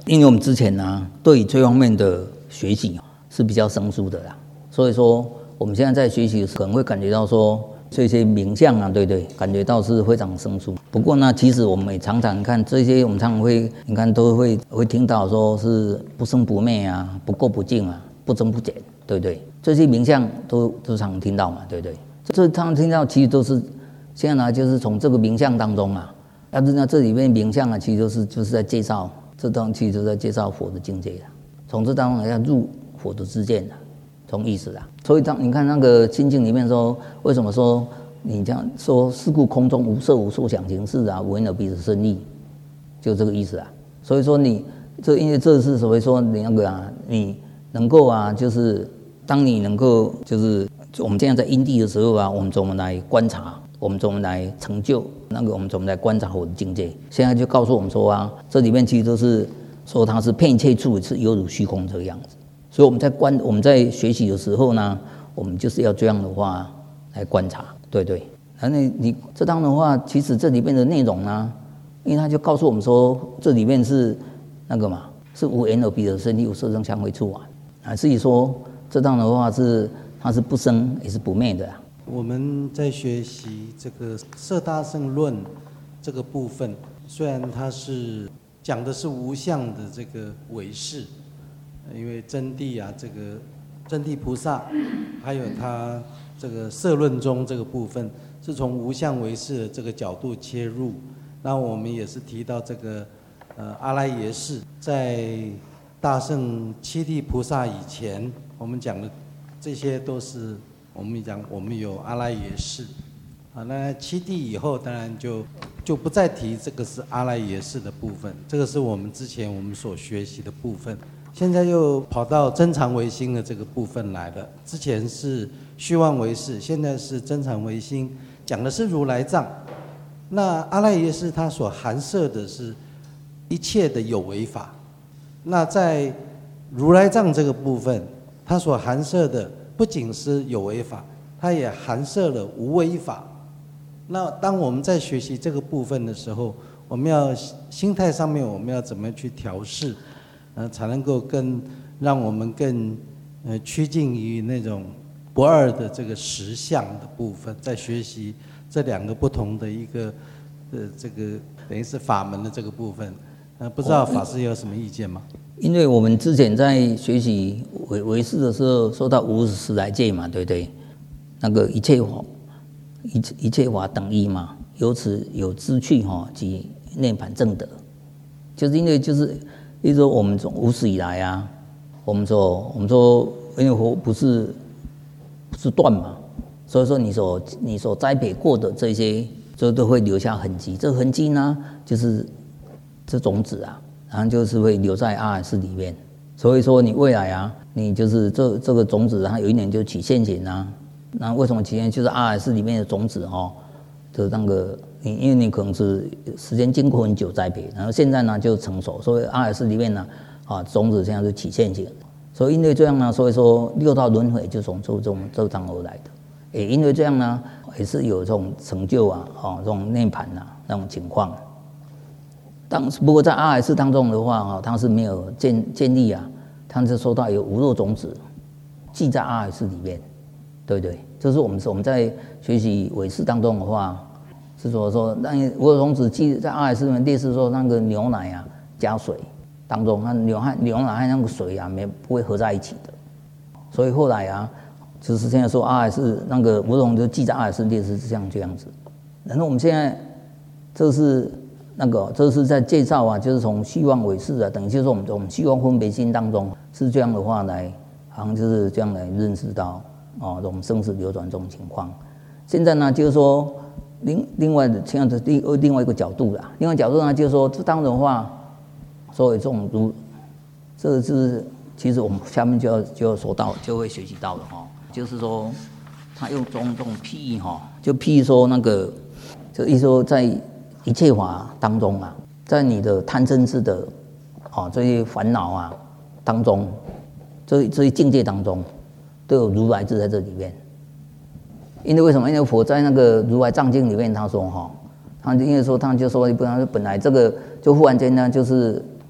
因为我们之前呢，对于这方面的学习是比较生疏的啦，所以说我们现在在学习的时候，可能会感觉到说这些名相啊，对对，感觉到是非常生疏。不过呢，其实我们也常常看这些，我们常常会，你看都会听到说是不生不灭啊，不垢不净啊，不增不减，对不对？这些名相都常听到嘛，对不对？这常听到其实都是现在呢，就是从这个名相当中啊，但是呢，这里面名相啊，其实就是在介绍。这当中其实就在介绍佛的境界啦，从这当中要入佛的知见啦，从意思啦。所以当你看那个心经里面说，为什么说你这样说？是故空中无色无受想行识啊，无眼耳鼻舌身意，就这个意思啊。所以说你因为这是所谓说你那个啊，你能够啊，就是当你能够就是我们这样在因地的时候啊，我们怎么来观察？我们怎么来成就那个？我们怎么来观察佛的境界？现在就告诉我们说啊，这里面其实都是说它是片一切处是犹如虚空这个样子。所以我们在学习的时候呢，我们就是要这样的话来观察，对对。那你这当的话，其实这里面的内容呢，因为他就告诉我们说，这里面是那个嘛，是无眼耳鼻舌身意无色声香味触啊，至于说这当的话它是不生也是不灭的啊。 我们在学习这个《摄大乘论》这个部分，虽然它是讲的是无相的这个唯识，因为真谛啊，这个真谛菩萨，还有他这个摄论中这个部分，是从无相唯识的这个角度切入。那我们也是提到这个阿赖耶识，在大圣七地菩萨以前，我们讲的这些都是。我们讲，我们有阿赖耶识，啊，那七地以后，当然就不再提这个是阿赖耶识的部分，这个是我们之前我们所学习的部分。现在又跑到真常唯心的这个部分来了。之前是虚妄唯识，现在是真常唯心，讲的是如来藏。那阿赖耶识它所含摄的是一切的有为法，那在如来藏这个部分，它所含摄的。不仅是有为法，它也含摄了无为法。那当我们在学习这个部分的时候，我们要心态上面我们要怎么去调试，才能够让我们更趋近于那种不二的这个实相的部分，在学习这两个不同的一个这个等于是法门的这个部分，不知道法师有什么意见吗？ 因为我们之前在学习唯识的时候，说到无始来界嘛，对不对？那个一切法等一嘛，由此有知趣及涅槃正德，就是因为说我们从无始以来啊，我们说因为佛不是断嘛，所以说你所栽培过的这些，就都会留下痕迹。这痕迹呢，就是这种子啊。然后就是会留在阿赖识里面，所以说你未来啊，你就是这个种子，它有一年就起现行啊。那为什么起现？就是阿赖识里面的种子就那个因为你可能是时间经过很久栽培，然后现在呢就成熟，所以阿赖识里面呢种子现在就起现行。所以因为这样呢，所以说六道轮回就从这张而来的。也因为这样呢，也是有这种成就啊，这种涅槃啊那种情况。不过在阿赖识当中的话，它是没有建立啊，它是说到有无漏种子记在阿赖识里面，对不对？这是我们在学习唯识当中的话，是说那无漏种子记在阿赖识里面，类似说那个牛奶啊加水当中，那牛奶和那个水啊不会合在一起的，所以后来啊，就是现在说阿赖识那个无漏种子记在阿赖识类似这样子。然后我们现在这是在介绍啊，就是从虚妄唯识啊，等于就是说我们虚妄分别心当中是这样的话来，好像就是这样来认识到这种生死流转这种情况。现在呢，就是说另外的这样的另外一个角度啦，另外角度呢就是说这当中的话，所以这种这个是其实我们下面就要说到就会学习到的就是说他用这种譬喻就譬喻说那个就意思说在一切法当中啊，在你的贪嗔痴的这些烦恼啊当中，这些境界当中，都有如来智在这里面。因为为什么？因为佛在那个如来藏经里面他说他因为说他就说本来这个就忽然间呢，就是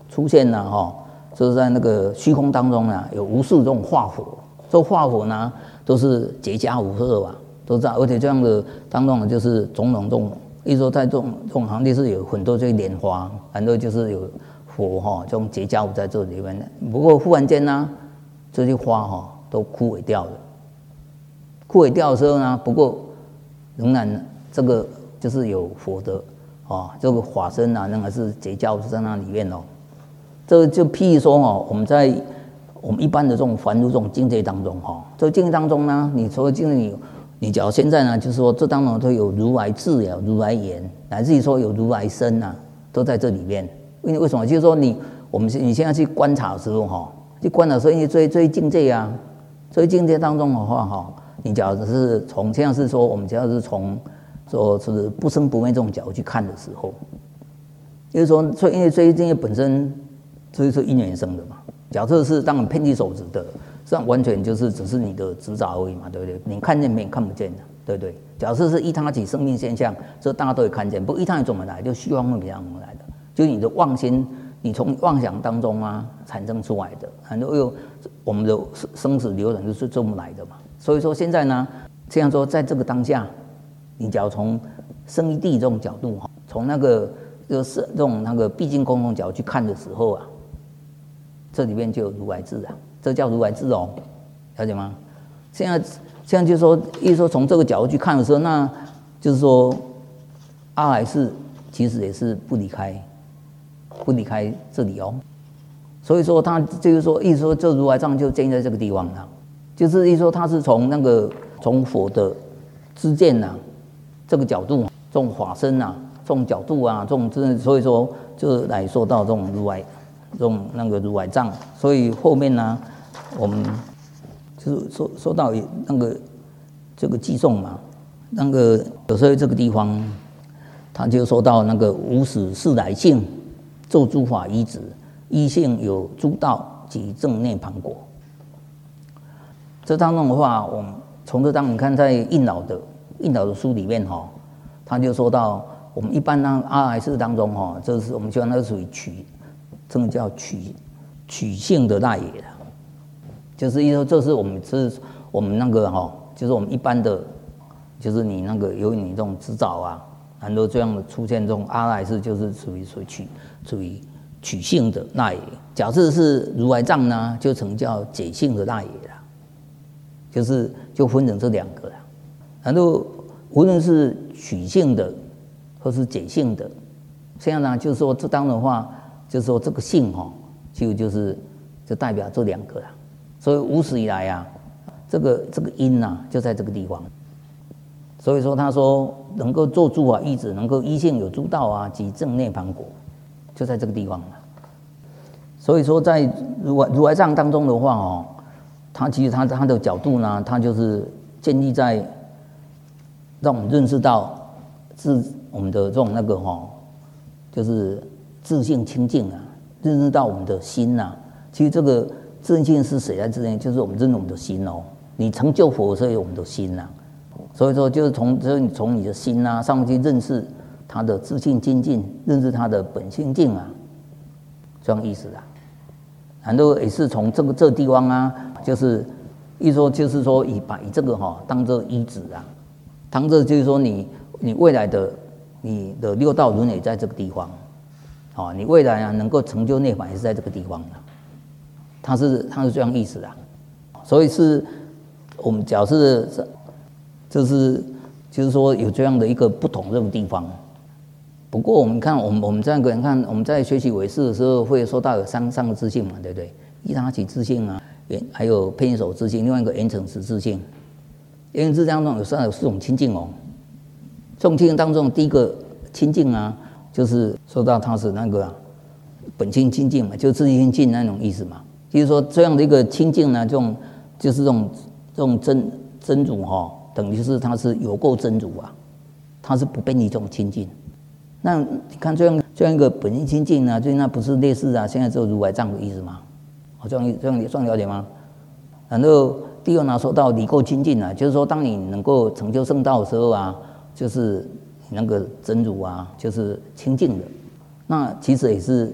出现了哈，就是在那个虚空当中啊，有无数这种化火，这化火呢都是结跏无色吧，都在，而且这样的当中就是种种这种，意思说在这种行业是有很多这些莲花，很多就是有火哈，这种结跏在这里面。不过忽然间呢，这些花哈都枯萎掉了，枯萎掉的时候呢，不过仍然这个就是有佛的这个法身啊，仍然是结跏在那里面哦。这就譬如说我们在我们一般的这种凡夫这种境界当中这个境界当中呢，你除了境界你假如现在呢，就是说这当中都有如来智有如来言，乃至于说有如来身啊，都在这里面。因为什么？就是说你现在去观察的时候去观察的时候，因为这些境界啊，这些境界当中的话你假如是从现在是说我们只要是从说是不生不灭这种角度去看的时候，就是说，因为这些境界本身就是因缘生的嘛。假设是当然遍计手指的，实际上完全就是只是你的执照而已嘛，对不对？你看见没？看不见的，对不对？假设是依他起生命现象，这大家都会看见。不过依他起怎么来？就虚妄梦想而来的，就是你的妄心，你从妄想当中啊产生出来的。很多我们的生死流转就是这么来的嘛。所以说现在呢，这样说，在这个当下，你只要从生一地这种角度从那个就是这种那个毕竟空空角度去看的时候啊，这里面就有如来智啊，这叫如来智了解吗？现在就是说，意思说从这个角度去看的时候，那就是说阿来世其实也是不离开这里所以说他就是说，意思说这如来藏就建在这个地方了，就是意思说他是从佛的知见啊这个角度，这种法身啊，这种角度啊，这种所以说就来说到这种如来。这种那个如来藏，所以后面呢，我们就是说到那个这个偈颂嘛，那个有时候这个地方，他就说到那个无始是来性，作诸法依止，依性有诸道及正涅盘果。这当中的话，我们从这当你看在印老的书里面他就说到我们一般呢阿来世当中这是我们说那个属于这个叫取性的那也了，就是意思说这是我们那个就是我们一般的，就是你那个由于你这种执照啊，很多这样的出现这种阿来世，就是属于取性的那也。假设是如来藏呢，就成叫解性的那也了，就分成这两个了。然后无论是取性的或是解性的，现在呢就是说这当的话。就是说这个性就代表这两个了，所以无始以来啊，这个因啊就在这个地方，所以说他说能够做诸法依止，能够依性有诸道啊及正涅盘果，就在这个地方了。所以说在如来藏当中的话他其实他的角度呢，他就是建立在让我们认识到我们的这种那个就是自性清净啊，认识到我们的心啊。其实这个自性是谁来自性？就是我们认识我们的心你成就佛的时候有我们的心啊，所以说就是从你的心啊上去认识他的自性精进，认识他的本性净啊，这样意思啊。然后也是从这个地方啊，就是一说就是说以这个当作依止啊，当作就是说你未来的你的六道轮也在这个地方。你未来啊能够成就涅槃也是在这个地方他是这样意思所以是我们假设就是说有这样的一个不同这个地方。不过我们看我们这样个人看，我们在学习唯识的时候会说到有三个自性嘛，对不对？依他起自性啊，还有遍手自性，另外一个缘成实自性。缘成实当中有4种清净这种清净当中第一个清净啊。就是说到它是那个本性清净嘛，就自性净那种意思嘛。就是说这样的一个清净呢，就是这种真如等于是它是有够真如啊，它是不变的这种清净。那你看这样一个本性清净呢，就那不是类似现在只有如来藏的意思吗？这样算了解吗？然后第二呢，说到理够清净就是说当你能够成就圣道的时候啊，就是那个真如啊，就是清净的。那其实也是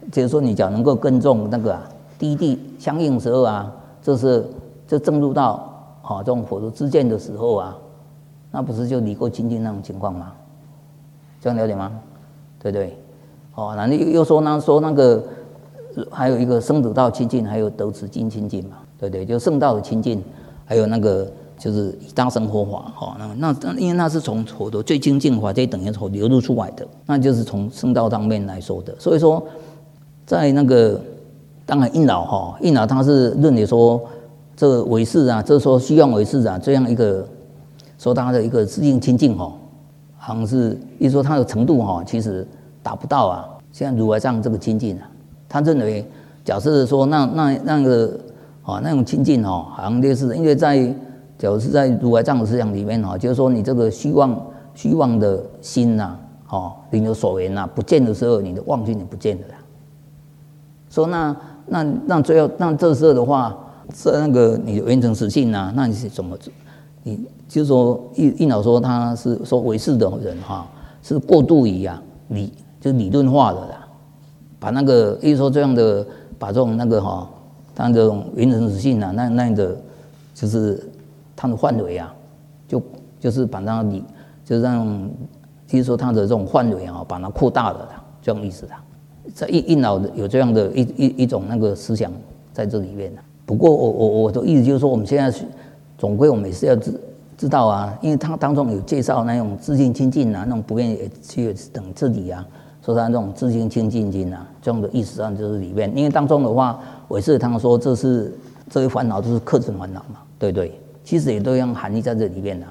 就是说你只要能够跟中那个第一地相应的时候啊，就正入到这种佛陀知见的时候啊，那不是就离垢清净那种情况吗？这样了解吗？对不对？那又说那个还有一个生得道清净，还有得持境清净嘛，对不对？就圣道的清净，还有那个就是以大乘佛法那因为那是从佛陀最清净法界等于从流入出来的，那就是从圣道上面来说的。所以说，在那个当然应老他是认为说这个唯识啊，这说虚妄唯识啊，这样一个说他的一个自性清净好像是意思说他的程度其实达不到啊。现在如来藏这个清净啊，他认为假设说那个那种清净好像类似，因为假如是在如来藏的思想里面就是说你这个虚妄的心呐你的所缘不见的时候，你的妄心也不见了啦。说那最后那这时候的话，是那个你的圆成实性那你是怎么？你就是说应老说他是说唯识的人是过度于就是理论化的啦，把那个意思说这样的把这种那个他这种圆成实性那样的就是他的范围就是把它就是让就是说他的这种范围把它扩大了啦，这样意思啦。在应老有这样的一种那个思想在这里面。不过我的意思就是说，我们现在总归我们也是要知道因为他当中有介绍那种自性清净那种不愿意去等这里说他那种自性清净经这样的意思上就是里面，因为当中的话，唯识他说这些烦恼都是客尘烦恼嘛，对不对？其实也都一样含义在这里面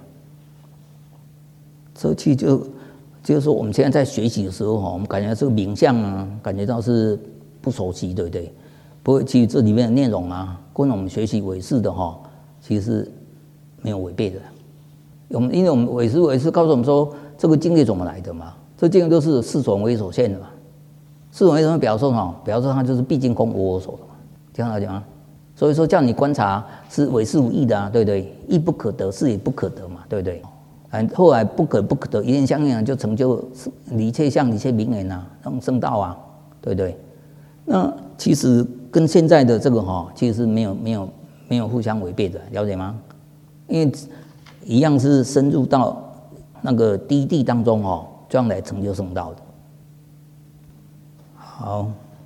这其实就是说我们现在在学习的时候我们感觉这个名相感觉到是不熟悉，对不对？不过其实这里面的内容跟我们学习唯识的其实是没有违背的。因为我们唯识告诉我们说这个境界怎么来的嘛，这境界都是世所为所现的嘛。世所为什么表示它就是毕竟空无我所的嘛，这样了解吗？所以说叫你观察是唯识无义的对不对？义不可得，是也不可得嘛，对不对？后来不可得，一念相应就成就离切相、离切名言那种圣道对不对？那其实跟现在的这个其实是没有互相违背的，了解吗？因为一样是深入到那个第一地当中这样来成就圣道的。好，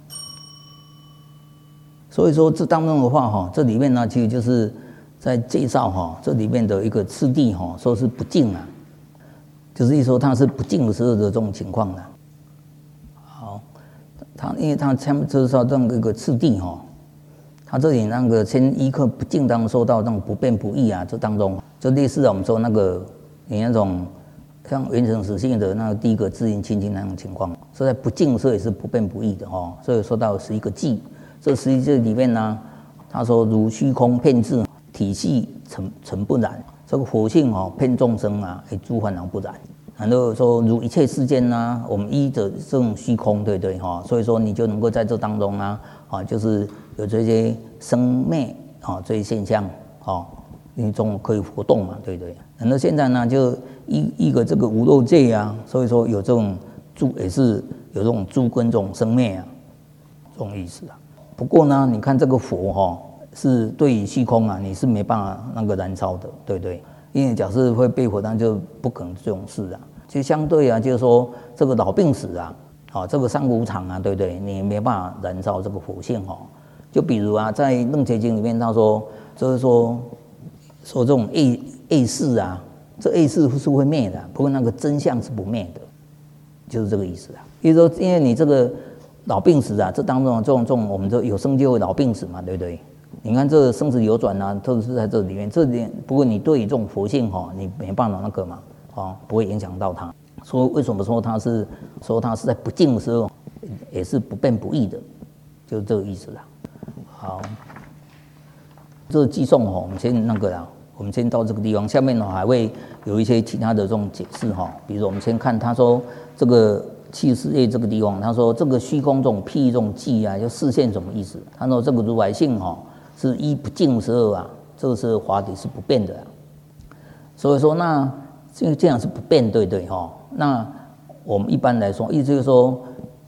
所以说这当中的话这里面其实就是在介绍这里面的一个次第说是不净就是一说它是不净的时候的这种情况好，因为他就是说这样一个次第他这里那个先依课不净当中说到那种不变不异这当中就类似我们说那个你那种像圆成实性的那个第一个自性清净那种情况，所以在不净的时候也是不变不异的所以说到11个寂，这11个里面他说如虚空遍至，体系成不染，这个佛性遍众生诸烦恼不染。然后说如一切世间我们依着这种虚空，对不对所以说你就能够在这当中就是有这些生灭这些现象你总可以活动嘛，对不对？然后现在就一个这个无漏界所以说有这种也是有这种诸根这种生灭这种意思不过你看这个佛是对于虚空你是没办法那个燃烧的，对不对？因为假设会被火，那就不可能这种事就相对就是说这个老病死这个三无常对不对？你也没办法燃烧这个佛性就比如在《楞伽经》里面他说就是说这种A世这 A 世是会灭的，不过那个真相是不灭的，就是这个意思就是说因为你这个老病死这当中这种我们这有生就会老病死嘛，对不对？你看这个生死流转都是在这里面，不过你对于这种佛性你没办法那个嘛不会影响到它。说为什么说它是在不净的时候也是不变不异的，就是这个意思好，这个寄送我们先那个我们先到这个地方，下面还会有一些其他的这种解释比如我们先看他说这个七世界这个地方，他说这个虚空这种譬这种寂就视现什么意思？他说这个如来性是依不净的时候这个时候法体是不变的所以说这样是不变，对不对那我们一般来说意思就是说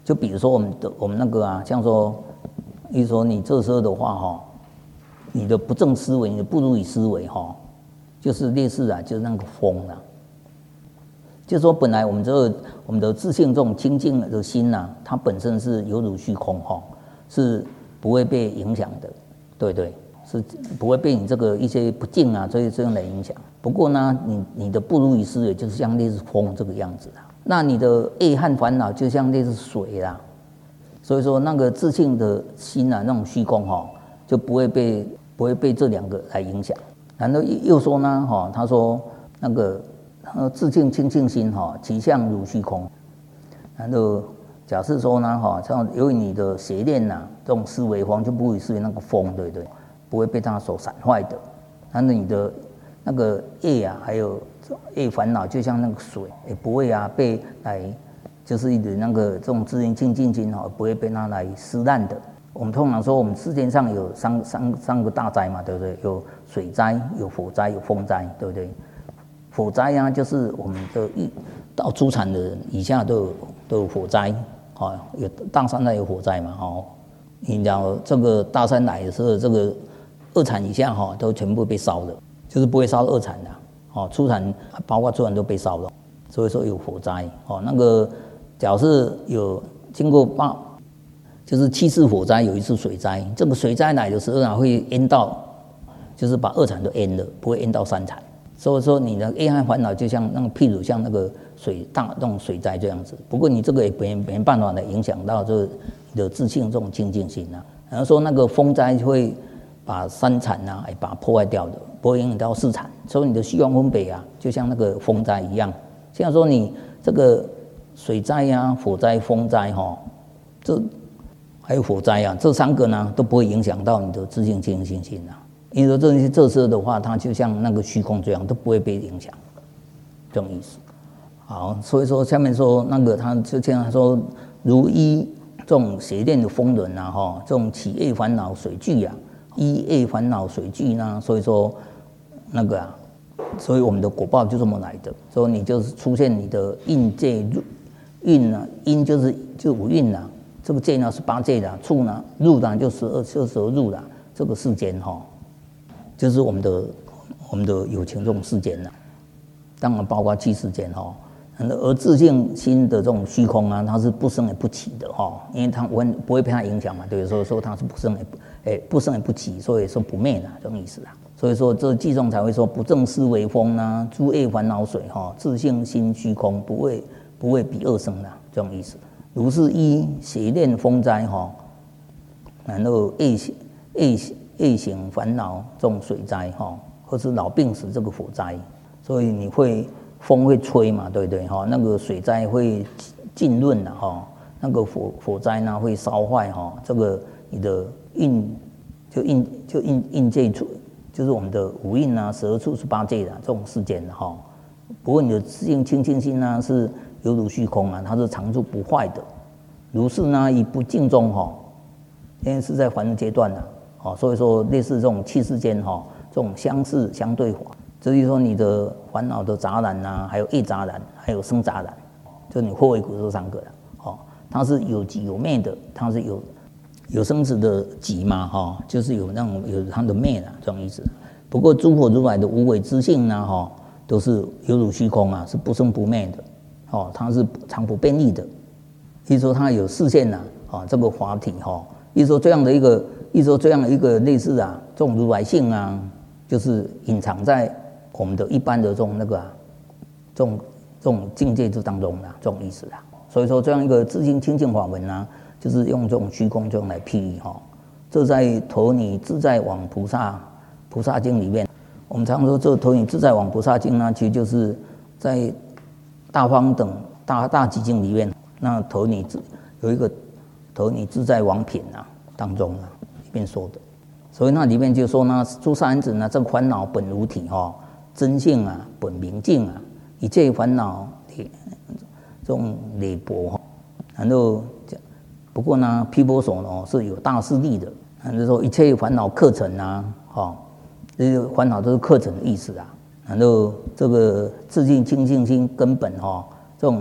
就比如说我们那个啊，像说，比如说你这时候的话哈，你的不正思维，你的不如意思维哈，就是类似啊，就是那个风啊。就是说本来我们的自性这种清净的心呐、它本身是有如虚空哈，是不会被影响的，对对，是不会被你这个一些不净啊这样的影响。不过呢，你的不如意思维就是像类似风这个样子啊，那你的业和烦恼就像类似水啦，所以说那个自性的心啊，那种虚空哈，就不会被这两个来影响。然后又说呢哈，他说那个自性清净心哈，其相如虚空。然后假设说呢哈，像由于你的邪念呐，这种思维风就不会是那个风，对不对？不会被它所散坏的。然后你的那个业啊，还有业烦恼，就像那个水，也不会啊被来，就是你的那个这种自性清净心哈，不会被它来撕烂的。我们通常说，我们世界上有三个大灾嘛，对不对？有水灾、有火灾、有风灾，对不对？火灾啊，就是我们的到出产的人以下都有火灾，哦，有大山来有火灾嘛，哦，你讲这个大山来的时候，这个二产以下哈都全部被烧了，就是不会烧二产的，哦，出产包括出产都被烧了，所以说有火灾，哦，那个假设有经过就是7次火灾，有1次水灾，这个水灾来的时候啊，会淹到，就是把二产都淹了，不会淹到3产。所以说你的业和烦恼就像那个譬如像那个那种水灾这样子，不过你这个也没办法来影响到这个你的自性这种清净心啊。然后说那个风灾会把3产啊，把它破坏掉的，不会影响到4产。所以你的虚妄分别啊，就像那个风灾一样。像说你这个水灾啊、火灾、风灾哈，这还有火灾啊，这3个呢都不会影响到你的自性清净心啊。因为这些这色的话，它就像那个虚空这样，都不会被影响，这种意思。好，所以说下面说那个他就这样说，如依这种邪念的风轮啊，哈，这种起业烦恼水聚啊，依业烦恼水聚呢，所以说那个啊，所以我们的果报就这么来的。所以你就是出现你的印界运啊，因就是5蕴呐，这个界呢是8界的，处呢入呢就12入了，这个世间哈。就是我们的有情这种世间呐，当然包括气世间哈，而自性心的这种虚空啊，它是不生也不起的哈，因为它不会被它影响嘛，对，所以说它是不生也不起，所以说不灭的这种意思啦。所以说这偈中才会说不正思为风啊，诸业烦恼水哈，自性心虚空不会比恶生啦，这种意思。如是依邪念风灾哈，然后业行烦恼这种水灾哈，或是老病死这个火灾，所以你风会吹嘛，对不对哈？那个水灾会浸润了哈，那个火灾呢会烧坏哈，这个你的印界处，就是我们的5蕴啊、12处是8界的这种世间的哈。不过你的自性清净心呢是犹如虚空啊，它是常住不坏的。如是呢，以不净中哈，因为是在凡人阶段啊。所以说类似这种气世间哈，这种相似相对法，至于说你的烦恼的杂染啊，还有业杂染，还有生杂染，就你祸为苦这3个了。它是有集有灭的，它是有生死的集嘛哈，就是有那种有它的灭的这种意思。不过诸佛如来的无为之性呢哈，都是犹如虚空啊，是不生不灭的。它是常不变异的。意思说它有视线呐，这个法体哈，意思说这样的一个类似啊，这种如来性啊，就是隐藏在我们的一般的这种那个这种境界之当中啦，这种意思啦。所以说这样一个自性清净法门啊，就是用这种虚空这种来譬喻哈。这在陀尼自在王菩萨经里面，我们常说这陀尼自在王菩萨经呢，其实就是在大方等大集经里面，那陀尼有一个陀尼自在王品啊当中啊。边说的，所以那里面就说呢，诸善男子呢，这个烦恼本无体哈，真性啊，本明净啊，一切烦恼这种累薄哈。然后不过呢，毗婆舍呢是有大势力的，然后说一切烦恼课程啊，这些烦恼都是课程的意思啊。然后这个自性清净心根本这种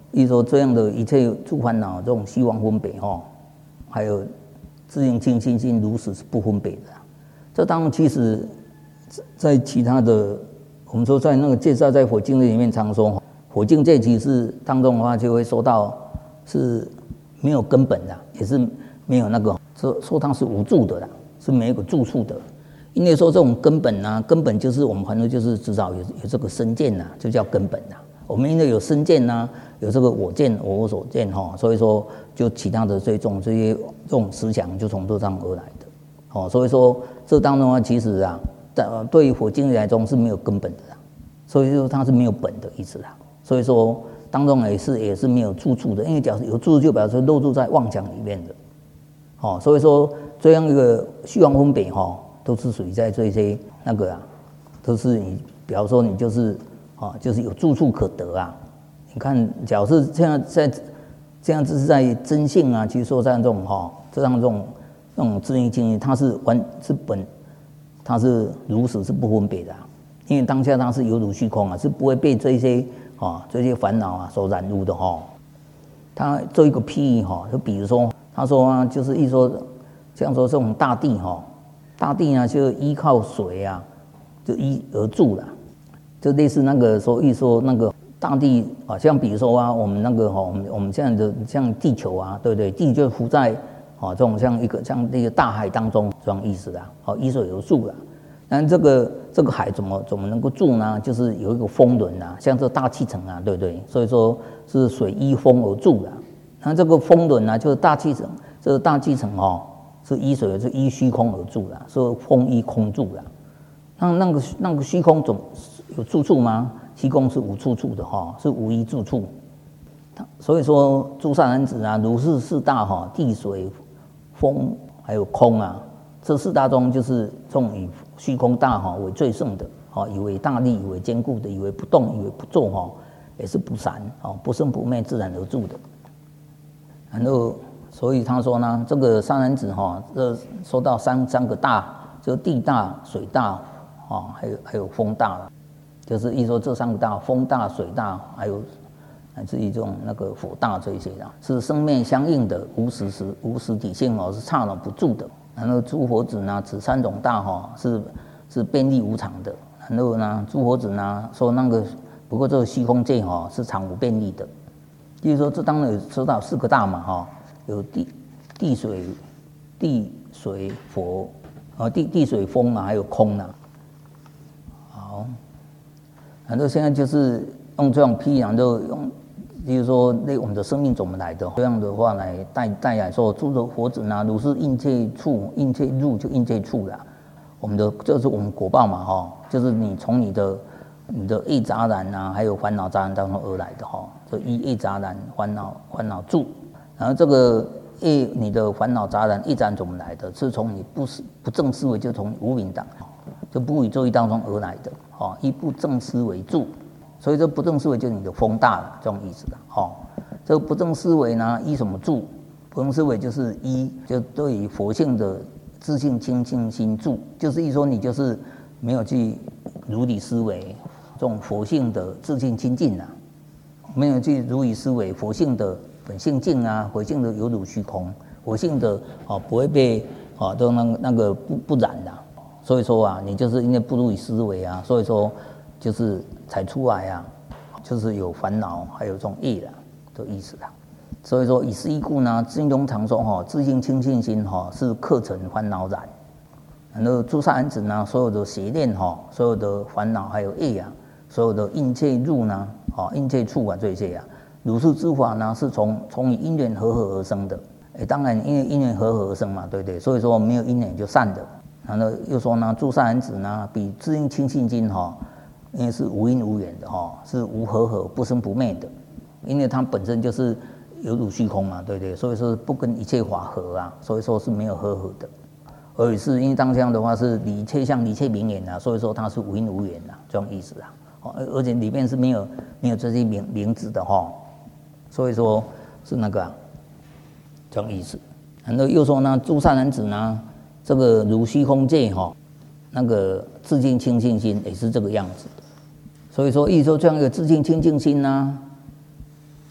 意思说这样的一切诸烦恼，这种虚妄分别还有自性清净心如实是不分别的。这当然其实，在其他的我们说在那个介绍在佛经里面常说，佛境界其实当中的话就会说到是没有根本的，也是没有那个说它是无住的啦，是没有个住处的。因为说这种根本啊，根本就是我们反正就是至少有这个身见呐，就叫根本呐。我们因为有身见呐，有这个我见我所见所以说就其他的这种思想就从这上而来的所以说这当中啊，其实啊，对于佛经来说是没有根本的啦，所以说它是没有本的意思啦。所以说当中也是没有住处的，因为假如有住处就表示落入在妄想里面的所以说这样一个虚妄分别都是属于在这些那个都是你比方说你就是就是有住处可得啊。你看，假如是这样子是在真性啊，其实说像这种这种自性清净，它是它是如实是不分别的因为当下它是有如虚空是不会被这些烦恼所染污的他做一个譬喻就比如说他说就是一说像说这种大地大地呢就依靠水就依而住了，就类似那个说那个大地像比如说我们那个我们现在的像地球对不对？地就浮在这种像那个大海当中这样意思依水而住但这个海怎么能够住呢？就是有一个风轮像这大气层对不对？所以说是水依风而住那这个风轮就是大气层，这个大气层是依水是依虚空而住是风依空住那个虚空总有住处吗？虚空是无住处的是无一住处。所以说诸善男子如是四大地水风还有空这四大中就是以虚空大为最胜的以为大力，以为坚固的，以为不动，以为不作也是不散不生不灭，自然而住的。然后所以他说呢，这个善男子这说到三个大，就地大、水大还有风大就是意思说这三个大，风大、水大，还有乃至于这种那个火大这一些是生灭相应的，无实体性是刹那不住的。然后诸佛子呢，此三种大是遍历无常的。然后呢，诸佛子呢说那个不过这个虚空界是常无遍历的。就是说这当然有说到四个大嘛有地水火地水风还有空好，然后现在就是用这种譬喻就用。比如说，我们的生命怎么来的？这样的话来带来说，诸的佛子如是应切处，应切入就应切处了。就是我们果报嘛，就是你从你的业杂染还有烦恼杂染当中而来的所以业杂染烦恼住，然后这个你的烦恼杂染业杂染怎么来的？是从你不正思维，就从无明党，就不与作意当中而来的以不正思维住。所以这不正思维就是你的风大了，这种意思这个不正思维呢，依什么住？不正思维就是就对于佛性的自性清净心住，就是一说你就是没有去如理思维这种佛性的自性清净没有去如理思维佛性的本性净佛性的有如虚空，佛性的不会被都那个不染所以说你就是因为不如理思维所以说就是才出来就是有烦恼，还有这种业的意思所以说以是义故呢，经中常说自性清净心是客尘烦恼染。然后诸善男子呢，所有的邪念所有的烦恼还有业所有的应切入呢应切处这些如是之法呢，是从因缘和合而生的。当然因为因缘和合而生嘛，对不对？所以说没有因缘就散的。然后又说呢，诸善男子呢，比自性清净心因为是无因无缘的是无和合不生不灭的，因为它本身就是有如虚空嘛，对不对？所以说不跟一切法合所以说是没有和合的，而是因为当下的话是离一切相离一切名言所以说它是无因无缘这种意思而且里面是没有这些名字的所以说是那个这种意思。然后又说呢，诸善男子呢，这个如虚空界那个自净清净心也是这个样子的。所以说，意说这样一个自净清净心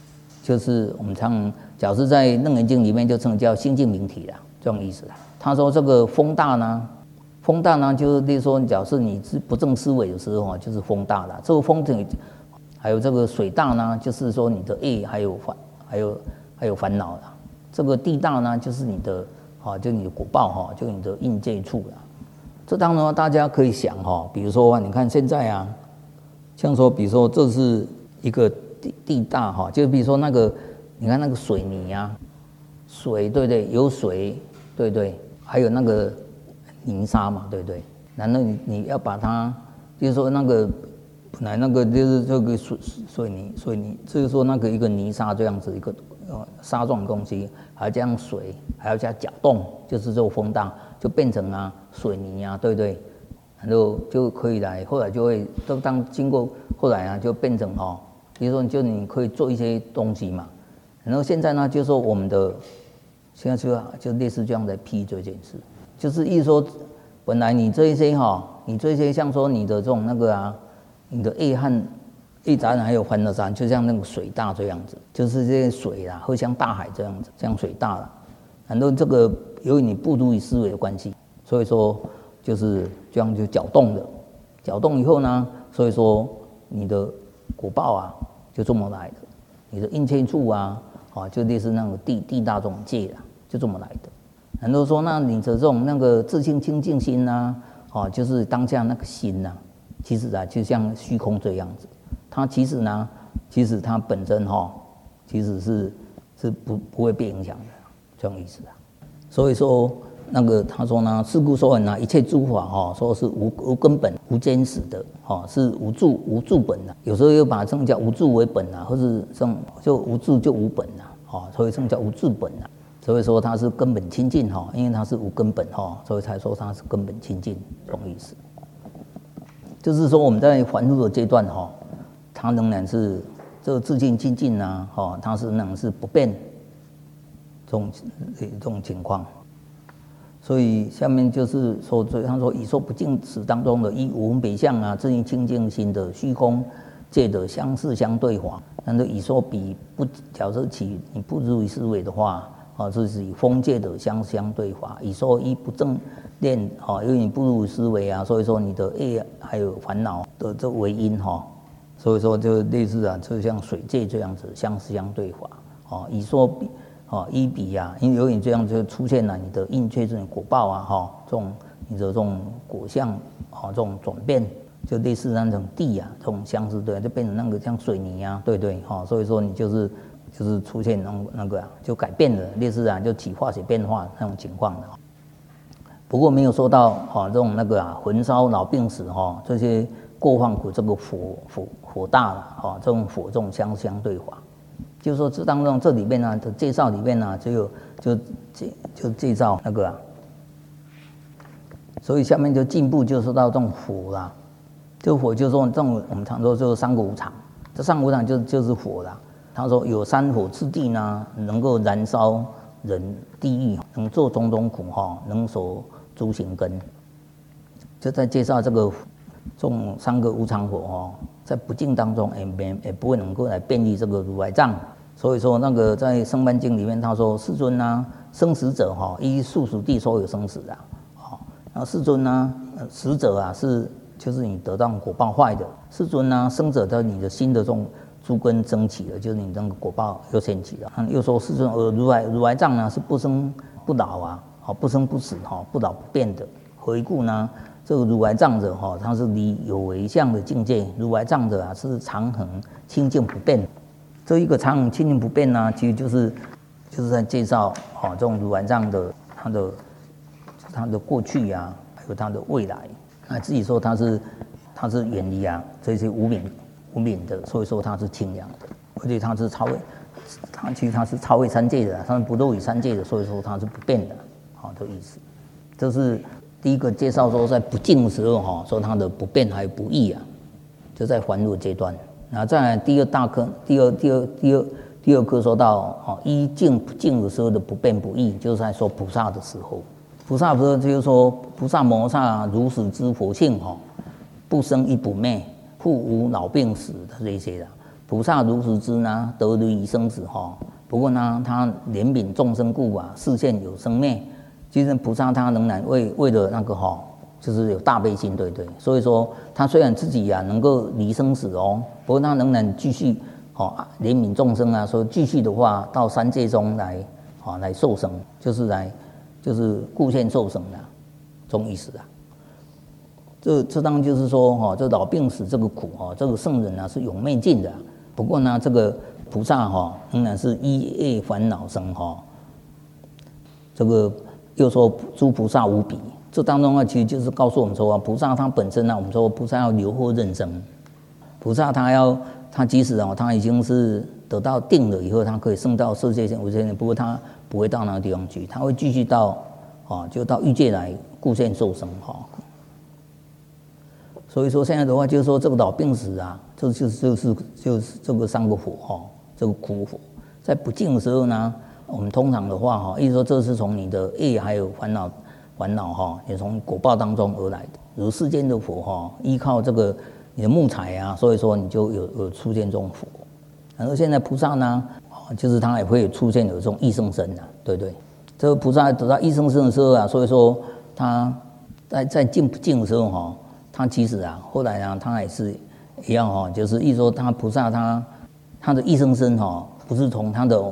就是我们常假设在《楞严经》里面就称叫心净明体啦，这种意思啦。他说这个风大呢，风大呢，就是例如说，假设你不正思维的时候就是风大了。这个风还有这个水大呢，就是说你的业还有烦恼了。这个地大呢，就是你的就你的果报就你的应界处了。这当然大家可以想比如说你看现在啊，像说比如说这是一个地大就比如说那个你看那个水泥啊，水对不对？有水对不对？还有那个泥沙嘛，对不对？然后你要把它，就是说那个本来那个就是这个水泥，就是说那个一个泥沙这样子一个沙状的东西，还要加上水，还要加搅动，就是这个风大就变成水泥啊，对不对？然后就可以后来就会都经过后来就变成比如说你可以做一些东西嘛。然后现在呢，就是说我们的现在就类似这样的批这件事，就是意思说，本来你这一些像说你的这种你的业杂染还有烦恼杂染，就像那个水大这样子，就是这些水会像大海这样子，像水大了。然后这个由于你不如于思维的关系，所以说就是这样就搅动的，搅动以后呢，所以说你的果报就这么来的，你的应界处就类似那个地大这种界就这么来的。然后说，那你的这种那个自性清净心就是当下那个心其实就像虚空这样子。它其实它本身其实是不会被影响的，这种意思所以说那个他说呢，是故说一切诸法说是无根本、无坚实的是无助本有时候又把这种叫无助为本或是就无助就无本所以这种叫无助本所以说它是根本清净因为它是无根本所以才说它是根本清净，这种意思。就是说我们在凡夫的阶段它仍然是这个自性清净它是仍然是不变这种情况。所以下面就是说，他说以说不净此当中的以无分别相自性清净心的虚空界的相似相对法，然后以说比不假设起你不如于思维的话就是以风界的相对法，以说一不正念因为你不如于思维所以说你的业还有烦恼的这为因所以说就类似就像水界这样子相似相对法以说比一比因为由于这样就出现了你的应界这种果报这种你的这种果相这种转变，就类似那种地这种相似对，就变成那个像水泥对对所以说你就是出现那个就改变了，类似就起化学变化那种情况的。不过没有说到这种那个焚烧老病死这些过患苦这个火大了这种火这种相对法。就是说，这当中这里面的介绍里面就介绍那个所以下面就进一步就说到这种火啦。这个火就是说，这种我们常说就是三个无常，这三个无常就是火啦。他说有三火次第呢，能够燃烧人地狱，能做种种苦能守诸行根。就在介绍这种三个无常火在不净当中也不会能够来便利这个如来藏。所以说那个在圣般经里面他说，世尊生死者依宿属地所有生死然后世尊死者就是你得到果报坏的，世尊生者在你的心的这种诸根增起了，就是你那个果报又升起了。又说世尊如来藏是不生不老不生不死不老不变的。何以故呢？这个如来藏者它是离有为相的境界，如来藏者是常恒清净不变。这一个常恒清净不变其实就是在介绍这种如来藏的它的过去还有它的未来。自己说它是远离这些无明的，所以说它是清凉的，而且它是其实它是超越三界的，它是不落于三界的，所以说它是不变的这个意思。这是第一个介绍说在不净的时候说它的不变还有不异就在凡夫阶段。然后再来第二大科，第二科说到依净不净的时候的不变不异，就是在说菩萨的时候。菩萨不是就是说菩萨摩萨如实之佛性不生亦不灭，复无老病死的这些菩萨如实知呢，得离生死哈。不过呢，他怜悯众生故啊，视现有生灭。其实菩萨他仍然为了那个哈，就是有大悲心，对对。所以说他虽然自己啊能够离生死哦，不过他仍然继续怜悯众生啊，所以继续的话到三界中来受生，就是故现受生的这种意思啊。这当然就是说这老病死这个苦这个圣人啊是永灭尽的。不过呢，这个菩萨仍然是依业烦恼生这个又说诸菩萨无比。这当中其实就是告诉我们说菩萨他本身我们说菩萨要留后任生。菩萨他即使他已经是得到定了以后，他可以升到色界天、无色天，不过他不会到那个地方去，他会继续到就到欲界来故现受生所以说现在的话，就是说这个老病死啊，就是这个三个火这个苦火，在不净的时候呢，我们通常的话意思说这是从你的业还有烦恼也从果报当中而来的。如世间的火依靠这个你的木材啊，所以说你就有出现这种火。然后现在菩萨呢，就是他也会出现有这种异生身对不对？这个菩萨得到异生身的时候啊，所以说他在净不净的时候他其实后来呢，他也是一样就是意思说他菩萨他的异生身不是从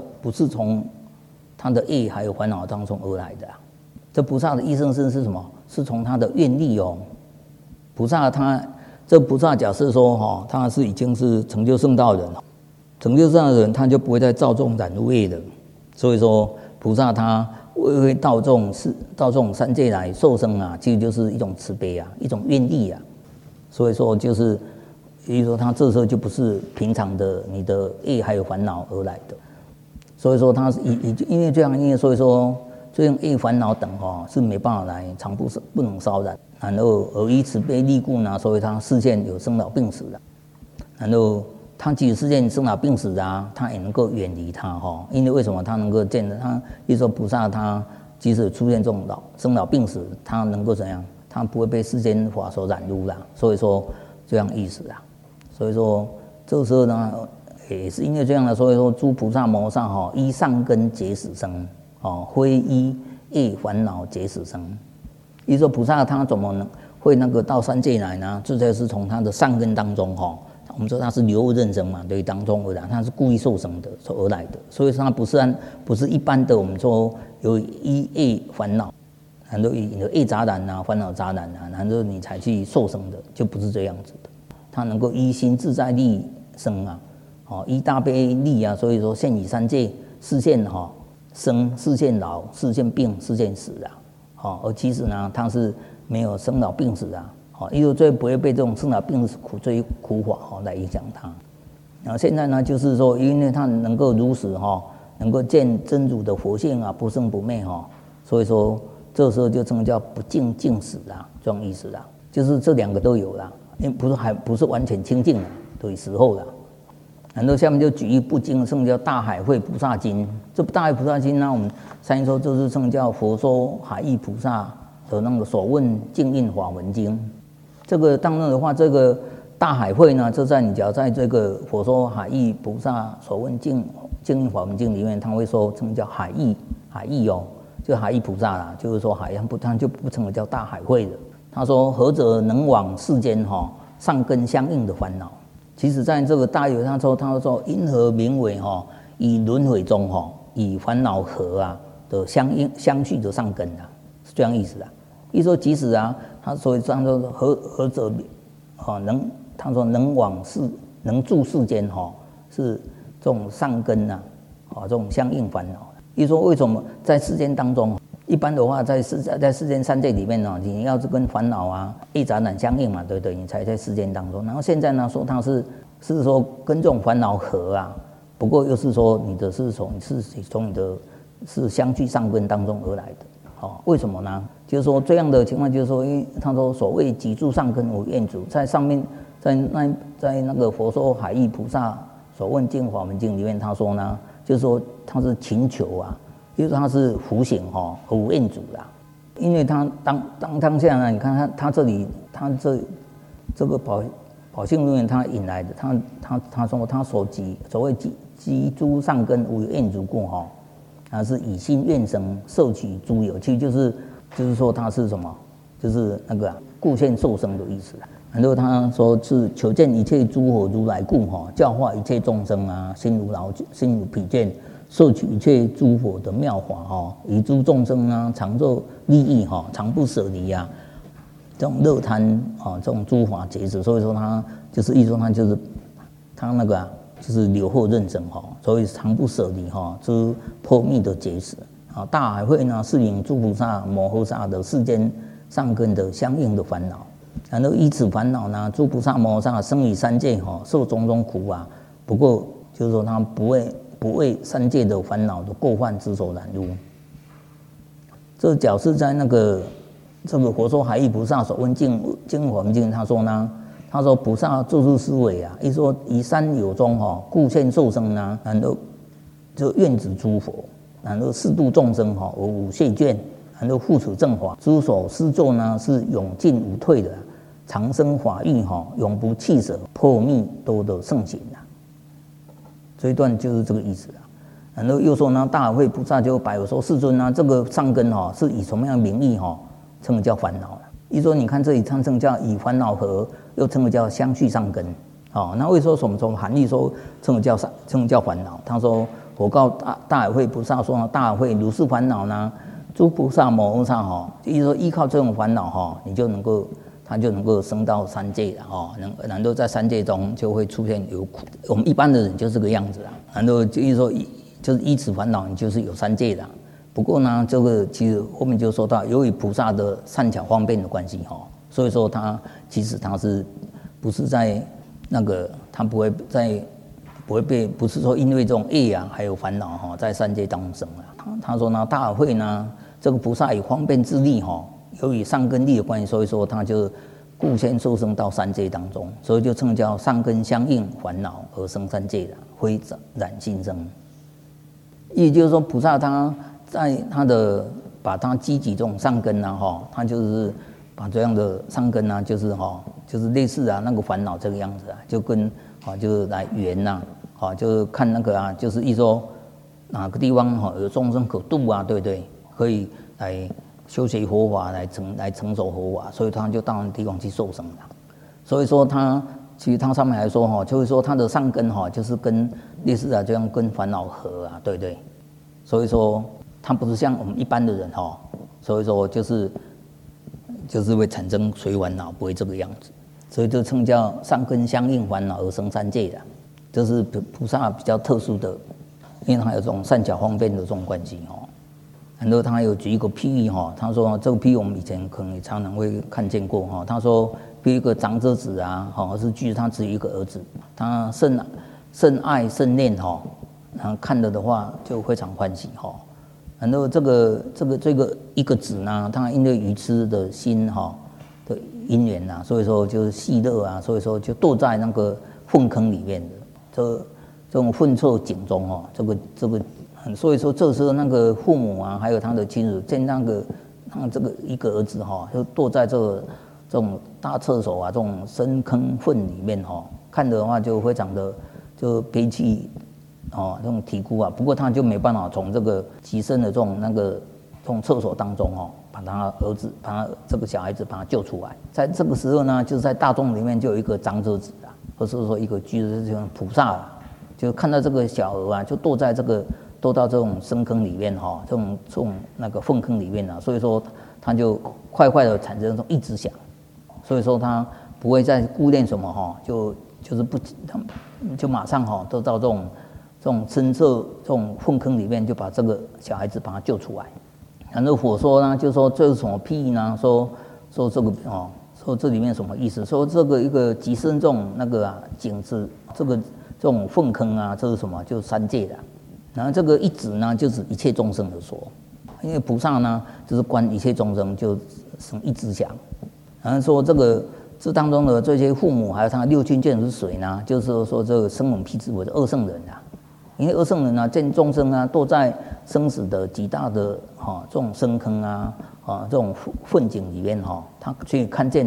他的业还有烦恼当中而来的这菩萨的异生身是什么？是从他的愿力菩萨这菩萨假设说他是已经是成就圣道人成就圣道人他就不会再造这种染污业的。所以说菩萨他会到这种三界来受生其实就是一种慈悲一种愿力所以说就是也就是说他这时候就不是平常的你的业还有烦恼而来的。所以说他因为这样，因为所以说这种业烦恼等是没办法来常不能烧染，然后而依慈悲力故呢，所以他视现有生老病死然后他即使视现生老病死他也能够远离他因为为什么他能够见得他？比如说菩萨他即使出现这种生老病死，他能够怎样？他不会被世间法所染污所以说这样意思所以说这个时候呢，也是因为这样所以说诸菩萨摩萨依善根结死生非依业烦恼结死生。意思说菩萨他怎么能会那个到三界来呢？这就是从他的善根当中我们说他是留恶任生嘛，对，当中而来，他是故意受生的而来的，所以他不是一般的我们说有依业烦恼，然后有业杂染烦恼杂染然后你才去受生的，就不是这样子的。他能够依心自在力生依大悲力所以说现以三界示现生、示现老、示现病、示现死而其实呢，他是没有生老病死因为最不会被这种生老病死苦法来影响他。然后现在呢，就是说，因为他能够如实能够见真如的佛性不生不灭所以说这时候就称叫不净净死这种意思就是这两个都有因为不是完全清净对时候然后下面就举一部经，称叫《大海会菩萨经》。这部《大海菩萨经》呢，我们上一说就是称叫《佛说海义菩萨的那个所问净印法门经》。这个当然的话，这个大海会呢，就在你只要在这个佛说海义菩萨所问净印法门经里面，他会说称叫海义就海义菩萨就是说海洋他就不称为叫大海会的。他说何者能往世间善根相应的烦恼？其实在这个大有他说因何名为以轮回中以烦恼合的相续的善根是这样意思意思说即使他所以他说何者他说能往能住世间是这种善根这种相应烦恼。意思说为什么在世间当中，一般的话在世间三界里面你要是跟烦恼业杂染相应嘛，对不对？你才在世间当中。然后现在呢说它是说跟这种烦恼合不过又是说你的是从你的是相续善根当中而来的为什么呢？就是说这样的情况，就是说，因为他说所谓集住善根无厌足，在上面在那个佛说海义菩萨所问净法门经里面，他说呢，就是说他是勤求因为他是福行无厌足因为他当下呢，你看他这里他这个宝宝性论他引来的，他说他所谓积诸善根无有厌足故哈，他是以心愿生摄取诸有，其实就是说他是什么，就是那个故现受生的意思啦。然后他说是求见一切诸佛如来故哈，教化一切众生啊，心如疲倦，摄取一切诸佛的妙法哈，以诸众生啊常受利益哈，常不舍离啊。这种乐贪啊，这种诸法劫持，所以说他就是意思说他就是他那个就是留后认真哈，所以常不舍离哈，之破密的劫持啊。大海会呢是引诸菩萨摩诃萨的世间善根的相应的烦恼，然后依此烦恼呢，诸菩萨摩诃萨生于三界哈，受种种苦啊。不过就是说他不为三界的烦恼的过患之所染入。这表示在那个。这个佛说海义菩萨所问净环境，他说菩萨作是思维啊，一说以三有中哈，故现受生呢，然后就愿指诸佛，然后四度众生哈，无谢倦，然后护持正法，诸所施作呢是永进无退的，长生法欲哈，永不弃舍，破密多的圣行啊。这一段就是这个意思啊。然后又说呢，大会菩萨就百有说世尊啊，这个善根哈是以什么样的名义哈？称为叫烦恼了。一说你看这里称叫以烦恼合，又称为叫相续善根。那为什么从含义说称为叫烦恼？他说我告大海会菩萨说呢，大海会如是烦恼呢，诸菩萨摩诃萨意思说依靠这种烦恼他就能够升到三界了然后在三界中就会出现有苦。我们一般的人就是这个样子啦。然后就意思说就是依此烦恼，你就是有三界的。不过呢，这个其实后面就说到，由于菩萨的善巧方便的关系所以说其实他是不是在那个他不会被不是说因为这种业啊还有烦恼在三界当中啊。他说呢，大海会呢这个菩萨以方便之力由于善根力的关系，所以说他就故先受生到三界当中，所以就称叫善根相应烦恼而生三界的，非染心生。也就是说菩萨他在把他积集这种善根他就是把这样的善根就是类似那个烦恼这个样子就跟就是来缘就是看那个就是一说哪个地方有众生可度对不对？可以来修习佛法，来成熟佛法，所以他就到那地方去受生了。所以说其实他上面来说就是说他的善根就是跟类似这样跟烦恼合对不对？所以说他不是像我们一般的人所以说就是会产生随烦恼，不会这个样子，所以就称叫善根相应烦恼而生三界的，这是菩萨比较特殊的，因为他有这种善巧方便的这种关系然后他有举一个譬喻他说这个譬喻我们以前可能也常常会看见过他说比如一个长者子是据他只有一个儿子，他甚爱甚念然后看了的话就非常欢喜然后这个一个子呢，他因为愚痴的心的因缘所以说就是喜乐所以说就堕在那个粪坑里面的这种粪臭井中这个所以说这时候那个父母还有他的亲属见那个这个一个儿子就堕在这种大厕所这种深坑粪里面看的话就非常的就悲戚这种啼哭不过他就没办法从这个极深的这种厕所当中把他这个小孩子把他救出来。在这个时候呢，就是在大众里面就有一个长者子或是说一个居士这种菩萨就看到这个小儿就堕到这种深坑里面这种那个粪坑里面所以说他就快的产生这种一直想，所以说他不会再顾念什么就是不就马上都到这种深色这种粪坑里面，就把这个小孩子把他救出来。然后佛说呢，就说这是什么譬喻呢？说这个说这里面什么意思？说这个一个极深这种那个井子，这种粪坑这是什么？就是三界的。然后这个一指呢，就指一切众生而说，因为菩萨呢就是观一切众生，就生一直想。然后说这当中的这些父母还有他六亲眷属是谁呢？就是说这个声闻辟支佛的二圣人因为二圣人见众生堕在生死的极大的这种深坑这种粪井里面他所以看见的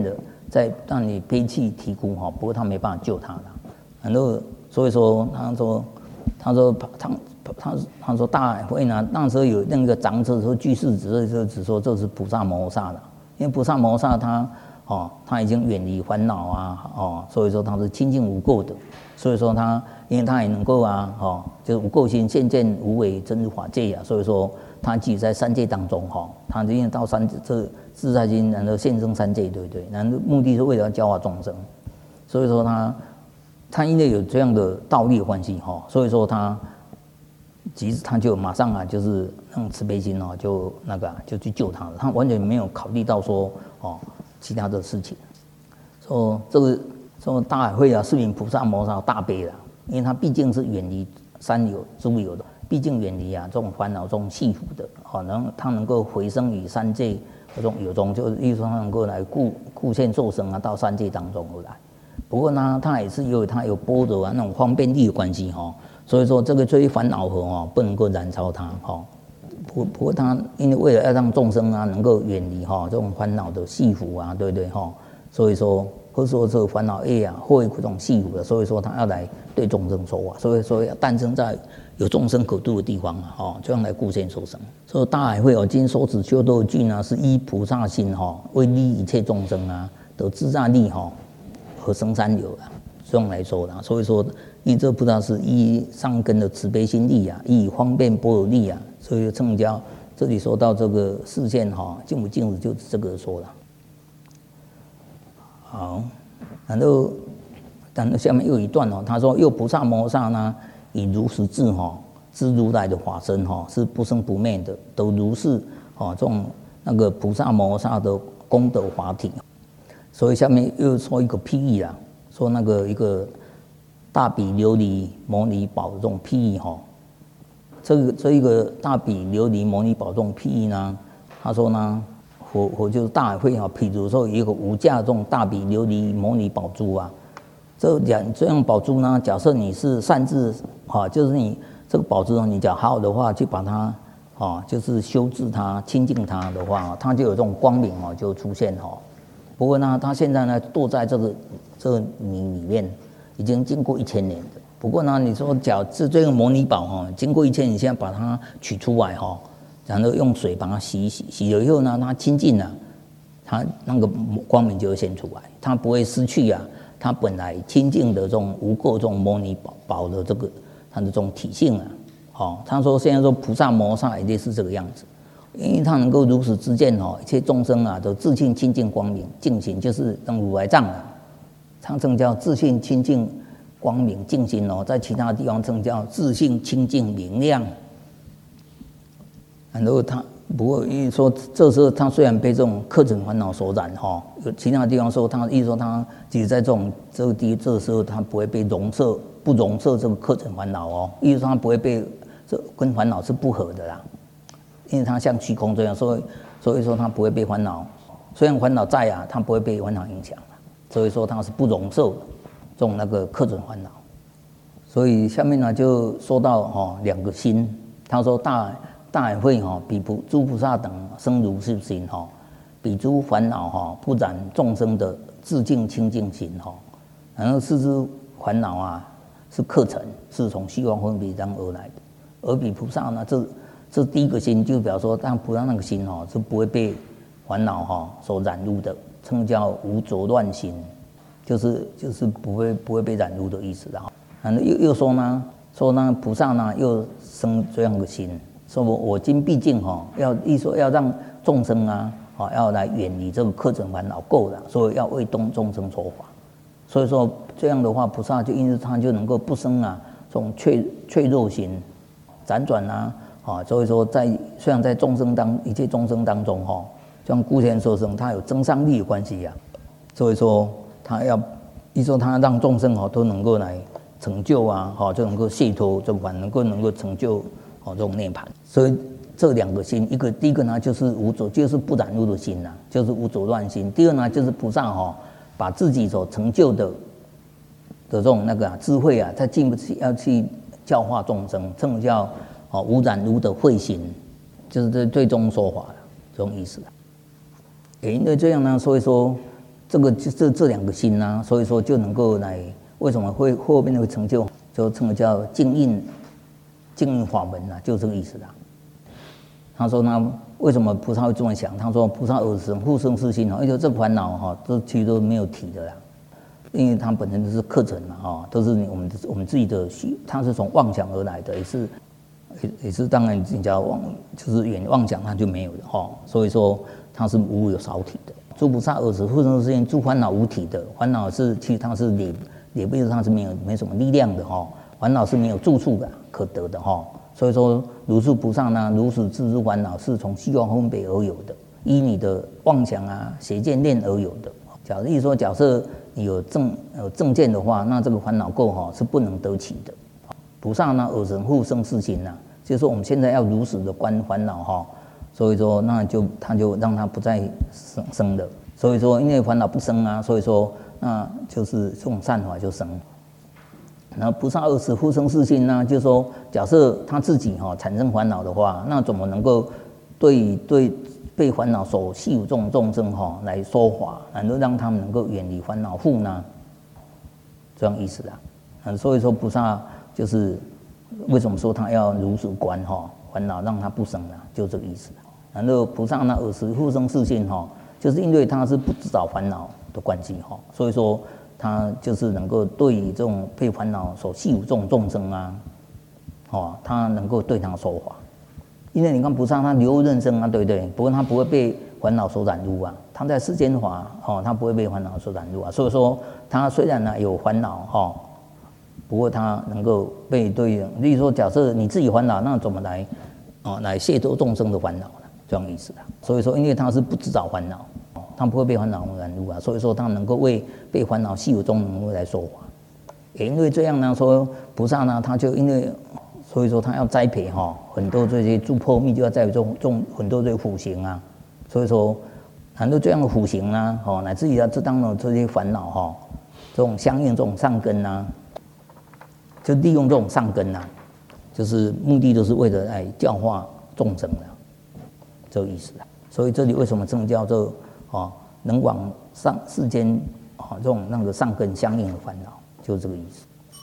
在让你悲泣啼哭哈，不过他没办法救他了。然后所以说他说大海会呢，那时候有那个长者说居士只说这是菩萨摩萨了，因为菩萨摩萨他已经远离烦恼啊所以说他是清净无垢的，所以说因为他也能够就是无垢心现见无为真如法界所以说他即在三界当中他因为到这自在心然后现生三界，对不对？然后目的是为了要教化众生，所以说他因为有这样的道理的关系所以说其实他就马上就是那种慈悲心就去救他了，他完全没有考虑到说其他的事情。说这个说大海会是名菩萨摩萨大悲了，因为他毕竟是远离三有诸有的，毕竟远离这种烦恼这种系缚的他能够回生于三界这种有中，就是意思说他能够来故现受生到三界当中而来。不过呢，他也是因为他有般若那种方便力的关系所以说这个追烦恼河不能够燃烧它不过他因为为了要让众生能够远离这种烦恼的系缚对不对所以说或者说这个烦恼业或为这种系缚的，所以说他要来对众生说法，所以说要诞生在有众生可度的地方这样来故现受生。所以大海会今所指修道具呢，是依菩萨心为利一切众生得自在力和生三有这样来说的。所以说因为这菩萨是依上根的慈悲心力依方便般若力所以称叫这里说到这个视线净不净止，就是这个说了。好，然后下面又有一段他说又菩萨摩萨呢，以如实智知如来的法身是不生不灭的，都如是这种那个菩萨摩萨的功德法体。所以下面又说一个譬喻说那个一个大比琉璃摩尼宝这种譬喻这一个大比琉璃摩尼宝这种譬喻呢，他说呢我就是大海会譬如说有一个无价这种大比琉璃摩尼宝珠这样宝珠呢，假设你是善智就是你这个宝珠你假好的话，去把它就是修治它清净它的话，它就有这种光明就出现不过呢，它现在呢堕在这个泥里面，已经经过1000年的。不过呢，你说假设这个摩尼宝经过1000年，现在把它取出来然后用水把它洗一洗，洗了以后呢，它清净了，它那个光明就会现出来，它不会失去它本来清净的这种无垢这种摩尼宝的这个它的这种体性他说现在说菩萨摩萨也类似这个样子，因为他能够如实知见一切众生都自性清净光明净行，就是像如来藏他称叫自性清净光明净行在其他地方称叫自性清净明亮。然后不过因为说这时候他虽然被这种客尘烦恼所染有其他地方说他意思说他其实在这个时候他不会被不容摄这个客尘烦恼意思说他不会被这跟烦恼是不合的啦，因为他像虚空这样，所以说他不会被烦恼，虽然烦恼在他不会被烦恼影响所以说他是不容受这种那个客尘烦恼。所以下面呢就说到2个心，他说大海会比诸菩萨等生如是心比诸烦恼不染众生的自净清净心然后是之烦恼是客尘，是从虚妄分别当而来的。而比菩萨呢，这第一个心就表示说，但菩萨那个心是不会被烦恼所染入的，称叫无着乱心，就是不会被染入的意思然后又说呢菩萨呢又生这样的心，说我今毕竟要让众生要来远离这个客尘烦恼够了，所以要为众生说法。所以说这样的话，菩萨就因此他就能够不生这种脆弱心，辗转所以说虽然在一切众生当中像故现受生，他有增上力的关系所以说他让众生都能够来成就就能够解脱这个能够成就这种涅槃。所以这2个心，第一个呢就是就是不染入的心就是无着乱心。第二呢就是菩萨把自己所成就的这种那个智慧他进不去要去教化众生，称叫无染污的慧心，就是这最终说法这种意思因为这样呢，所以说这两个心啊，所以说就能够来，为什么会后面会成就，就称为叫静印法门啊，就这个意思啦。他说呢，为什么菩萨会这么想？他说菩萨尔时复生是心，而且这烦恼哈，这其实都没有体的啦，因为它本身都是课程嘛，都是我们自己的，它是从妄想而来的，也是当然你叫就是远妄想它就没有的哈，所以说它是无有少体的。诸菩萨尔时复生是心，诸烦恼无体的，烦恼其实它是也不是它是没什么力量的哈，烦恼是没有住处的可得的哈。所以说，如是菩萨呢，如是自诸烦恼是从虚妄分别而有的，依你的妄想啊、邪见念而有的。假设你有正见的话，那这个烦恼垢哈是不能得起的。菩萨呢，尔时复生是心呐，就是说我们现在要如实的观烦恼哈，所以说他就让它不再生的。所以说，因为烦恼不生啊，所以说那就是这种善法就生。然后菩萨尔时复生是心呢，就是说，假设他自己产生烦恼的话，那怎么能够对被烦恼所系有众生来说法，能够让他们能够远离烦恼缚呢？这样意思啊。所以说菩萨就是为什么说他要如实观烦恼让他不生呢？就这个意思。然后菩萨呢尔时复生是心就是因为他是不知找烦恼的关系所以说。他就是能够对于这种被烦恼所系有这种众生啊，他能够对他说法，因为你看菩萨他流润生啊，对不对？不过他不会被烦恼所染污啊，他在世间法他不会被烦恼所染污啊。所以说他虽然呢有烦恼不过他能够被对，例如说假设你自己烦恼，那怎么来卸脱众生的烦恼呢？这样意思啊。所以说，因为他是不知找烦恼。他不会被烦恼染污啊，所以说他能够为被烦恼系有众生来说法。也因为这样呢，说菩萨呢，他就因为所以说他要栽培很多这些诸破密，就要栽培很多这些苦行啊。所以说很多这样的苦行呢，乃至于这当中这些烦恼这种相应这种善根啊，就利用这种善根啊，就是目的都是为了来教化众生的，这个意思啊。所以这里为什么称叫做能往世间这种那个善根相应的烦恼，就是这个意思。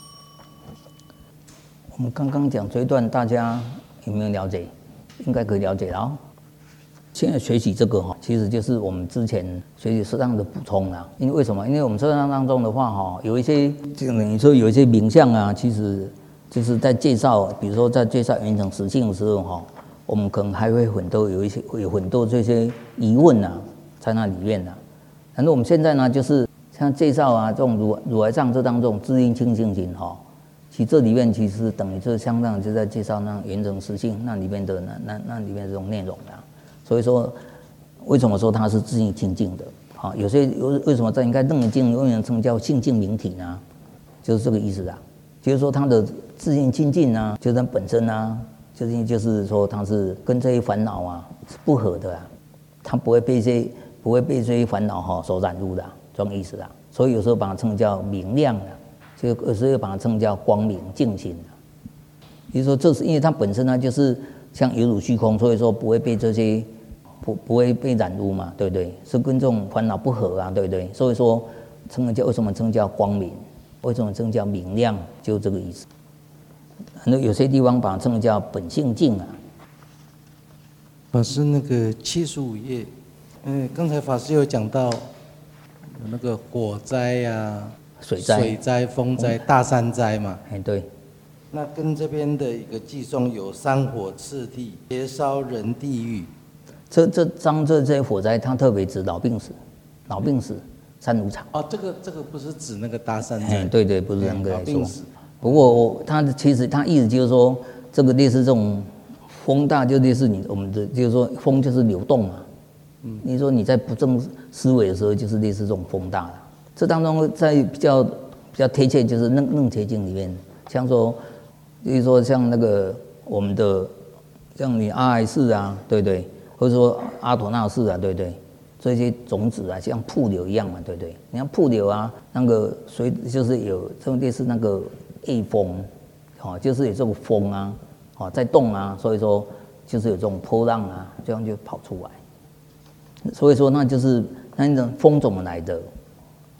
我们刚刚讲这一段，大家有没有了解？应该可以了解了现在学习这个其实就是我们之前学习适当的补充啦。因为什么？因为我们适当当中的话有一些就等于说有一些名相啊，其实就是在介绍，比如说在介绍圆成实性的时候我们可能还会有很多这些疑问啊。在那里面然后我们现在呢，就是像介绍啊，这种如来藏这当中自因清净心其实这里面其实等于这相当就在介绍那圆成实性那里面的那里面这种内容所以说，为什么说它是自因清净的有些为什么在应该楞严经永远称叫性净明体呢？就是这个意思就是说它的自因清净啊，就是它本身就是说它是跟这些烦恼是不合的它不会被这些烦恼所染污的这种意思所以有时候把它称叫明亮就有时候把它称叫光明净心比如说这是因为它本身就是像有如虚空，所以说不会被这些不会被染污嘛，对不对？是跟这种烦恼不合对不对？所以说为什么称叫光明？为什么称叫明亮？就这个意思。那有些地方把它称叫本性净法师那个75页。刚才法师有讲到有那个火灾水灾、风灾、大山灾嘛。 对。 那跟这边的一个寄送有山火炽地、劫烧人地狱。 这些火灾，它特别指老病死、三无常。 这个不是指那个大山灾。 对，不是那个来说。 老病死。 不过其实它意思就是说，这个类似这种风大，就类似我们的就是说风就是流动嘛。你说你在不正思维的时候，就是类似这种风大这当中在比较贴切，就是楞伽经里面，像说，比如说像那个我们的像你阿赖氏对不对？或者说阿陀那氏对不对？这些种子像瀑流一样嘛，对不对？你看瀑流那个水就是有这种类似那个夜风，就是有这种风在动所以说就是有这种波浪这样就跑出来。所以说，那就是那种风怎么来的？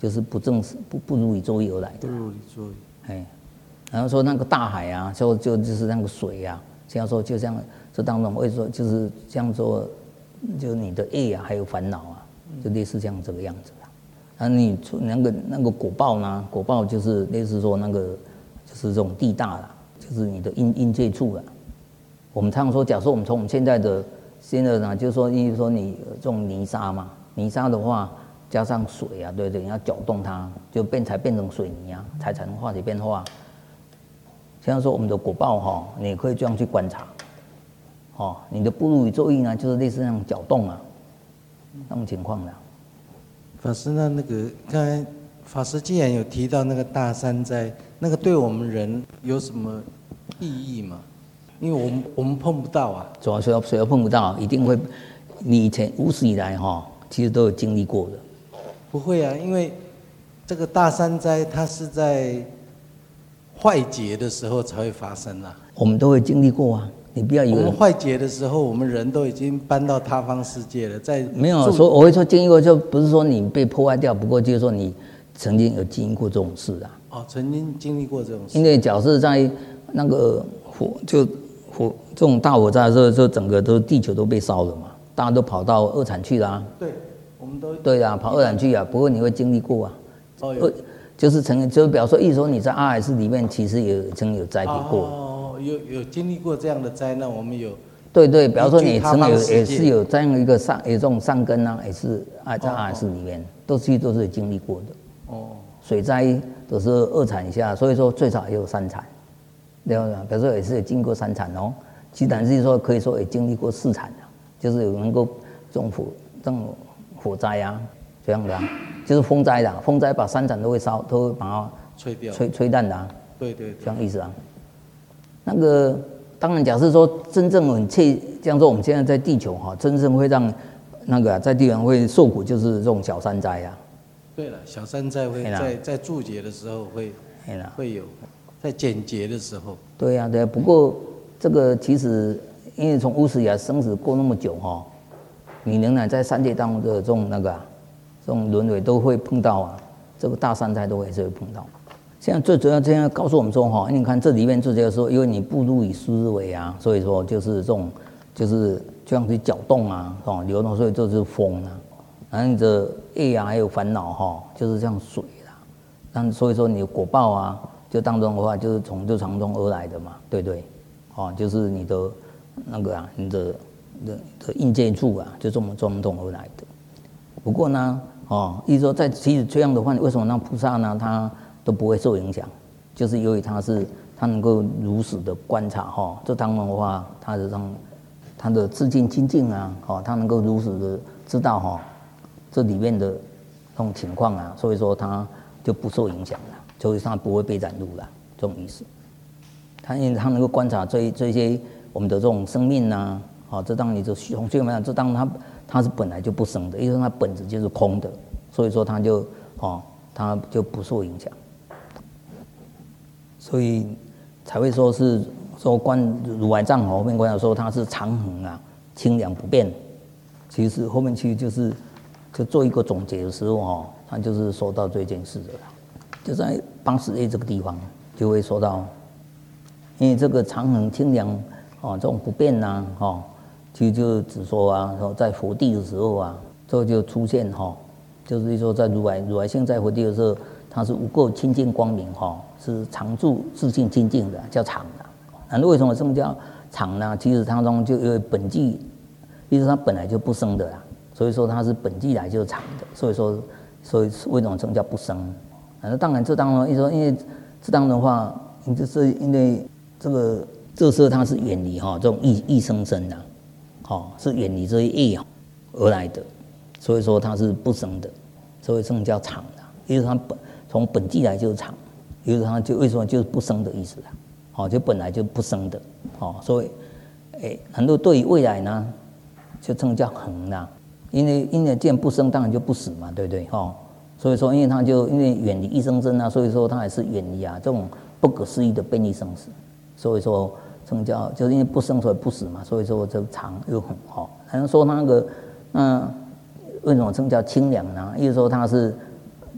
就是不如理作意而来的。 不如理作意。 哎，然后说那个大海啊，就是那个水啊，像说就像这当中会说就是像说，就你的业啊，还有烦恼啊，就类似像这个样子啊。啊，你那个果报呢？果报就是类似说那个就是这种地大啦，就是你的因界处啦。我们常说，假设我们从我们现在呢，就是说，因为说你这种泥沙嘛，泥沙的话加上水啊，对，你要搅动它，就才变成水泥啊，才能化解变化。像说我们的果报哈，你也可以这样去观察。哦，你的不如理作意呢，就是类似那种搅动啊，那种情况的。 法师，那个刚才法师既然有提到那个大山灾，那个对我们人有什么意义吗？因为我们碰不到啊。 主要谁都碰不到，一定会。你以前无始以来哈，其实都有经历过的。 不会啊，因为这个大山灾它是在坏劫的时候才会发生啊。 我们都会经历过啊。你不要以为我们坏劫的时候，我们人都已经搬到他方世界了，在没有说我会说经历过，就不是说你被破坏掉，不过就是说你曾经有经历过这种事啊。 哦，曾经经历过这种事。 因为假设在那个这种大火灾的时候，就整个地球都被烧了嘛，大家都跑到二产去了啊。 对，我们都对啊，跑二产去啊。不过你会经历过啊。 哦， 就是就比方说，意思说你在阿海市里面，其实也曾经有灾劫过。 哦，有经历过这样的灾难，我们有。 对，比方说你曾也是有这样一个有这种善根啊，也是在阿海市里面，都是有经历过的。哦。水灾都是二产以下，所以说最少也有三产，对吧？比如说也是有经历过三产哦，其实是说可以说也经历过四产的，就是有能够这种火灾啊这样的啊。就是风灾的，风灾把三产都会烧，都会把它吹掉、 吹淡的啊。 对， 这样意思啊。那个当然，假设说真正很这样说，我们现在在地球哈，真正会让那个在地方会受苦，就是这种小山灾啊。 对了，小山灾会在注解的时候会有，在简洁的时候。 对啊。不过这个其实因为从无始以来生死过那么久哈，你仍然在三界当中的这种轮回都会碰到啊，这个大山灾都还是会碰到。现在最主要这样告诉我们说哈，你看这里面最主要说，因为你步入以思维啊，所以说就是这种就是这样去搅动啊，流动，所以就是风啊，然后你的业啊还有烦恼哈，就是这样水啦。但所以说你的果报啊，就当中的话就是从这长中而来的嘛，对不对？哦，就是你的那个啊，你的应界处啊，就这么从中而来的。不过呢，意思说在其实这样的话，为什么让菩萨呢他都不会受影响？就是由于他能够如实的观察哈，这当中的话，他的自净清净啊，他能够如实的知道哈这里面的这种情况啊，所以说他就不受影响了，所以他不会被染入了，这种意思。他因为他能够观察这些我们的这种生命啊，这当你就从这个来讲，这当它是本来就不生的，因为它本质就是空的，所以说它就不受影响，所以才会说是说观如来藏后面观察说它是常恒啊，清凉不变。其实后面去就做一个总结的时候他就是说到这件事的了，就在80页这个地方就会说到，因为这个常恒清凉这种不变呐其实就只说啊，在佛地的时候啊，这就出现就是说在如来性在佛地的时候，它是无垢清净光明是常住自性清净的，叫常的。那为什么这么叫常呢？其实当中就因为本际，因为它本来就不生的啦，所以说它是本际来就是常的，所以为什么称叫不生？那当然这当中因为这当中的话，就是因为这时候它是远离这种异生的。是远离这些业而来的，所以说它是不生的，所以称叫常的。因为它从本际来就是常，因为它就为什么就是不生的意思啦，就本来就不生的，所以很多对于未来呢，就称叫恒啦。因为既然不生，当然就不死嘛，对不对？所以说因为它就因为远离异生啊，所以说它也是远离这种不可思议的变异生死，所以说。称叫就是因为不生所以不死嘛，所以说这常又很还能说那个为什么称叫清凉呢？因为说它是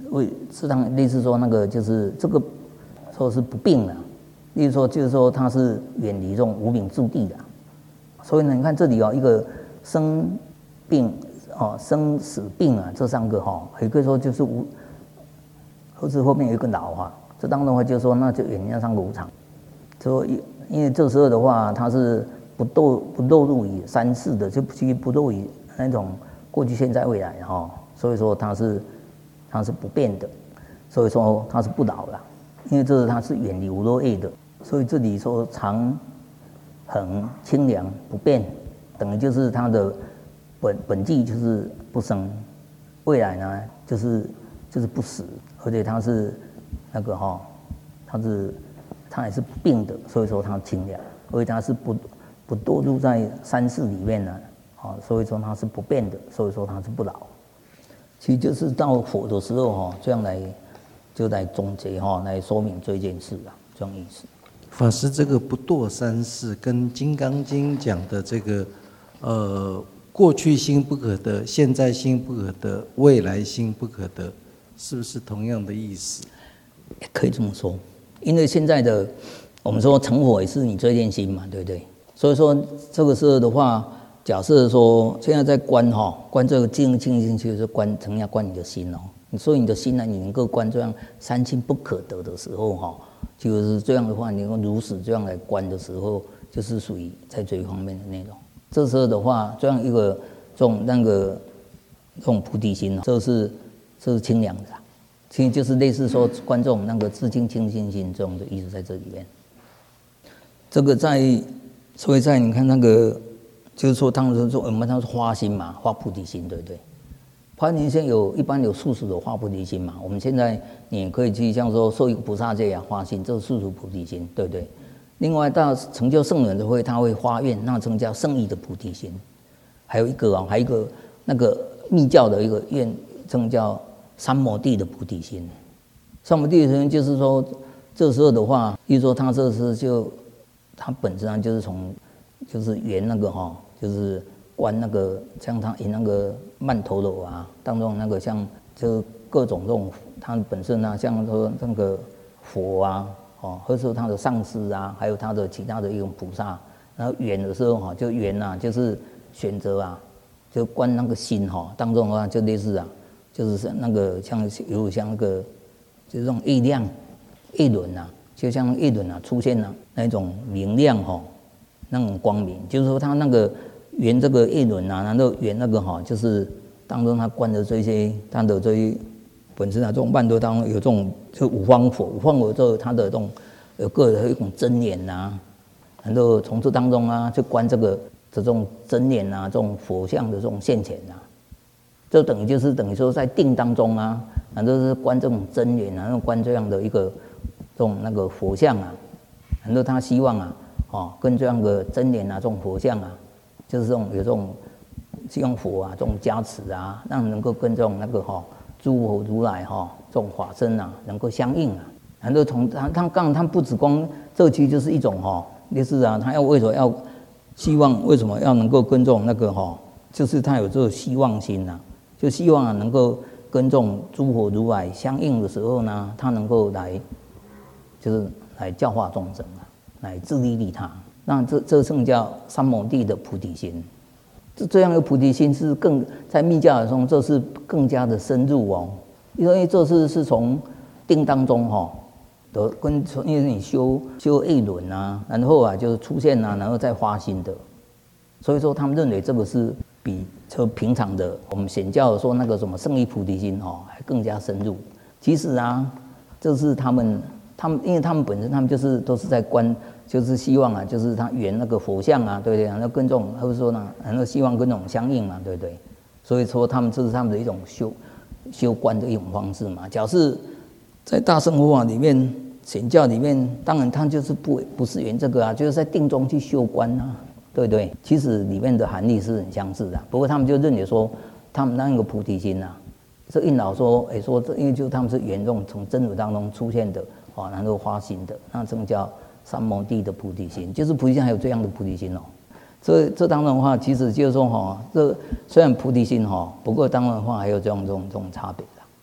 适当类似说那个就是这个说是不病的，例如说就是说它是远离这种无病驻地的，所以呢，你看这里一个生病生死病啊，这3个也可以说就是或者后面有一个老这当中的话就是说那就远离那3个无常，所以因为这时候的话它是不落入于3世的，就不落于那种过去、现在、未来所以说它是不变的，所以说它是不老的，因为它是远离无漏业的，所以这里说常恒清凉不变，等于就是它的本际就是不生，未来呢就是不死，而且它是那个它也是不病的，所以说它清凉，而且它是不堕入在3世里面呢，所以说它是不变的，所以说它是不老。其实就是到佛的时候这样来总结来说明这件事这样意思。 法师，这个不堕3世跟《金刚经》讲的这个过去心不可得，现在心不可得，未来心不可得，是不是同样的意思？ 可以这么说，因为现在的我们说成佛也是你这件心嘛，对不对？所以说这个时候的话，假设说现在在观这个静心，就是成要观你的心所以你的心呢，你能够观这样3心不可得的时候就是这样的话，你能够如实这样来观的时候，就是属于在这一方面的内容。这时候的话，这样一个这种菩提心这是清凉的其实就是类似说观众那个自净清净心这种的意思在这里面。这个所以在你看那个就是说他们说我们他说花心嘛，花菩提心，对不对？花菩提心一般有数属的花菩提心嘛。我们现在你也可以去像说受一个菩萨戒花心，这是数属菩提心，对不对？另外到成就圣人的会，他会发愿，那成叫圣意的菩提心。还有一个那个密教的一个愿，称叫三摩地的菩提心。三摩地的菩提心就是说，这时候的话，比如说他这是他本身就是圆那个就是观那个像他以那个曼陀罗当中那个像就各种这种，他本身像说那个佛或者说他的上师还有他的其他的一种菩萨，然后圆的时候就圆就是选择就观那个心当中的话就类似就是那个像那个就是这种业量业轮就像业轮出现那种明亮那种光明，就是说他那个圆这个业轮然后圆那个就是当中他观的这些他的这些本身这种曼陀当中有这种就五方佛之后他的这种有个人一种真言然后从这当中就观这种真言这种佛像的这种现前这等于说在定当中然后是观这种真言然后观这样的一个这种那个佛像然后他希望跟这样的真言这种佛像就是有这种希望佛这种加持让能够跟这种那个诸佛如来这种法身能够相应然后他不只光这其实就是一种类似他要为什么要希望为什么要能够跟这种那个就是他有这个希望心就希望能够跟这种诸佛如来相应的时候呢，他能够就是来教化众生来自利利他。那这称叫三摩地的菩提心。这样的菩提心是在密教中这是更加的深入因为这是从定当中因为你修业轮然后就是出现然后再发心的，所以说他们认为这个是比就平常的我们显教说那个什么圣意菩提心还更加深入。其实这是他们因为他们本身他们就是都是在观，就是希望就是他圆那个佛像对不对？然后跟这种或者说然后希望跟这种相应对不对？所以说这是他们的一种修观的一种方式嘛。假设在大乘佛法里面显教里面，当然他就是不是圆这个就是在定中去修观对不对？其实里面的含义是很相似的，不过他们就认为说他们那个菩提心这印老说这因为就他们是圆这种从真如当中出现的然后发心的，那这种叫三摩地的菩提心，就是菩提心还有这样的菩提心这当然的话，其实就是说这虽然菩提心不过当然的话还有这种差别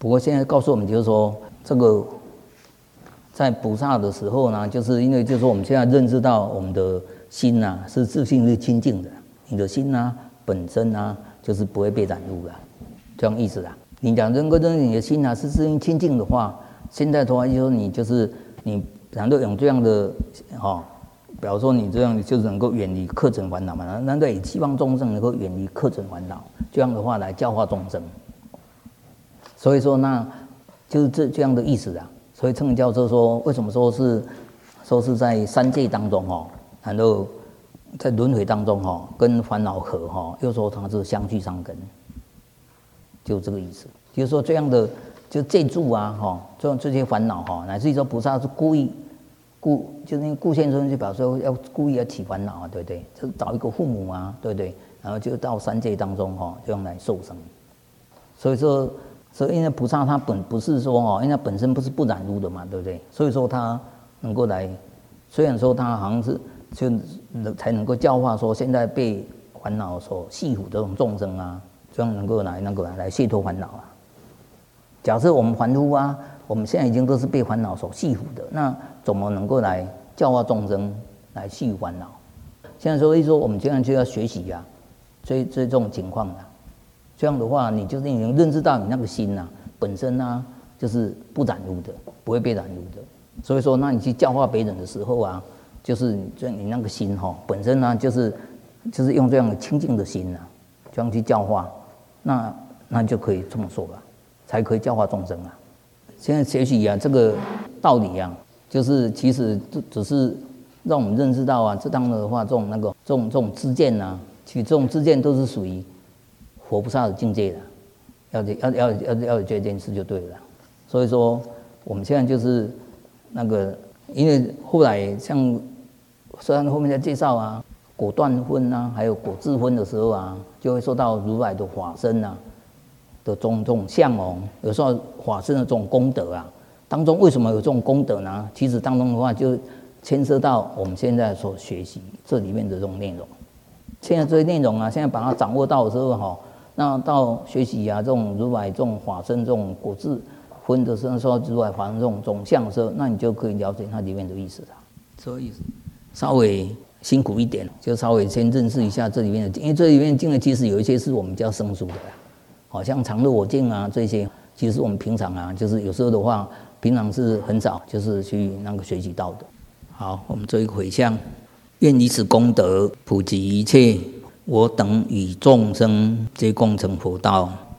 不过现在告诉我们，就是说这个在菩萨的时候呢，就是因为就是说我们现在认知到我们的心呐、是自性是清净的，你的心呐、本身呐、就是不会被染污了，这样意思啦。你讲认为你的心呐、是自性清净的话，现在的话就是说你难道用这样的比如说你这样就是能够远离客尘烦恼嘛？难道也希望众生能够远离客尘烦恼？这样的话来教化众生。所以说那就是这样的意思啊。所以称叫做说，为什么说是在三界当中然后在轮回当中跟烦恼合又说它是相续伤根，就这个意思。就是说这样的就借助这些烦恼乃至于说菩萨是就是故现身，就表示说要故意要起烦恼对不对？就是找一个父母对不对？然后就到三界当中这样来受生。所以因为菩萨他不是说因为他本身不是不染污的嘛，对不对？所以说他能够来，虽然说他好像是就才能够教化说现在被烦恼所系缚的这种众生这样能够来解脱烦恼假设我们凡夫我们现在已经都是被烦恼所系缚的，那怎么能够来教化众生来去烦恼？现在所以说我们现在就要学习这种情况这样的话，你就是已经认知到你那个心本身就是不染污的，不会被染污的。所以说，那你去教化别人的时候就是你那个心本身就是用这样的清净的心这样去教化，那就可以这么说了，才可以教化众生现在学习这个道理就是其实只是让我们认识到这当的话，这种知见其实这种知见都是属于佛菩萨的境界的，要有这件事就对了。所以说我们现在就是因为后来像虽然后面在介绍果断分还有果智分的时候就会受到如来的法身的这种相有时候法身的这种功德当中为什么有这种功德呢？其实当中的话就牵涉到我们现在所学习这里面的这种内容。现在这些内容现在把它掌握到的时候那到学习这种如来这种法身这种果智分的时候，说如来法身这种种相的时候，那你就可以了解它里面的意思了。这个意思稍微辛苦一点，就稍微先认识一下这里面的，因为这里面的经呢，其实有一些是我们比较生疏的好像常乐我净这些，其实我们平常就是有时候的话，平常是很少就是去学习到的。好，我们做一个回向，愿以此功德普及一切，我等与众生皆共成佛道。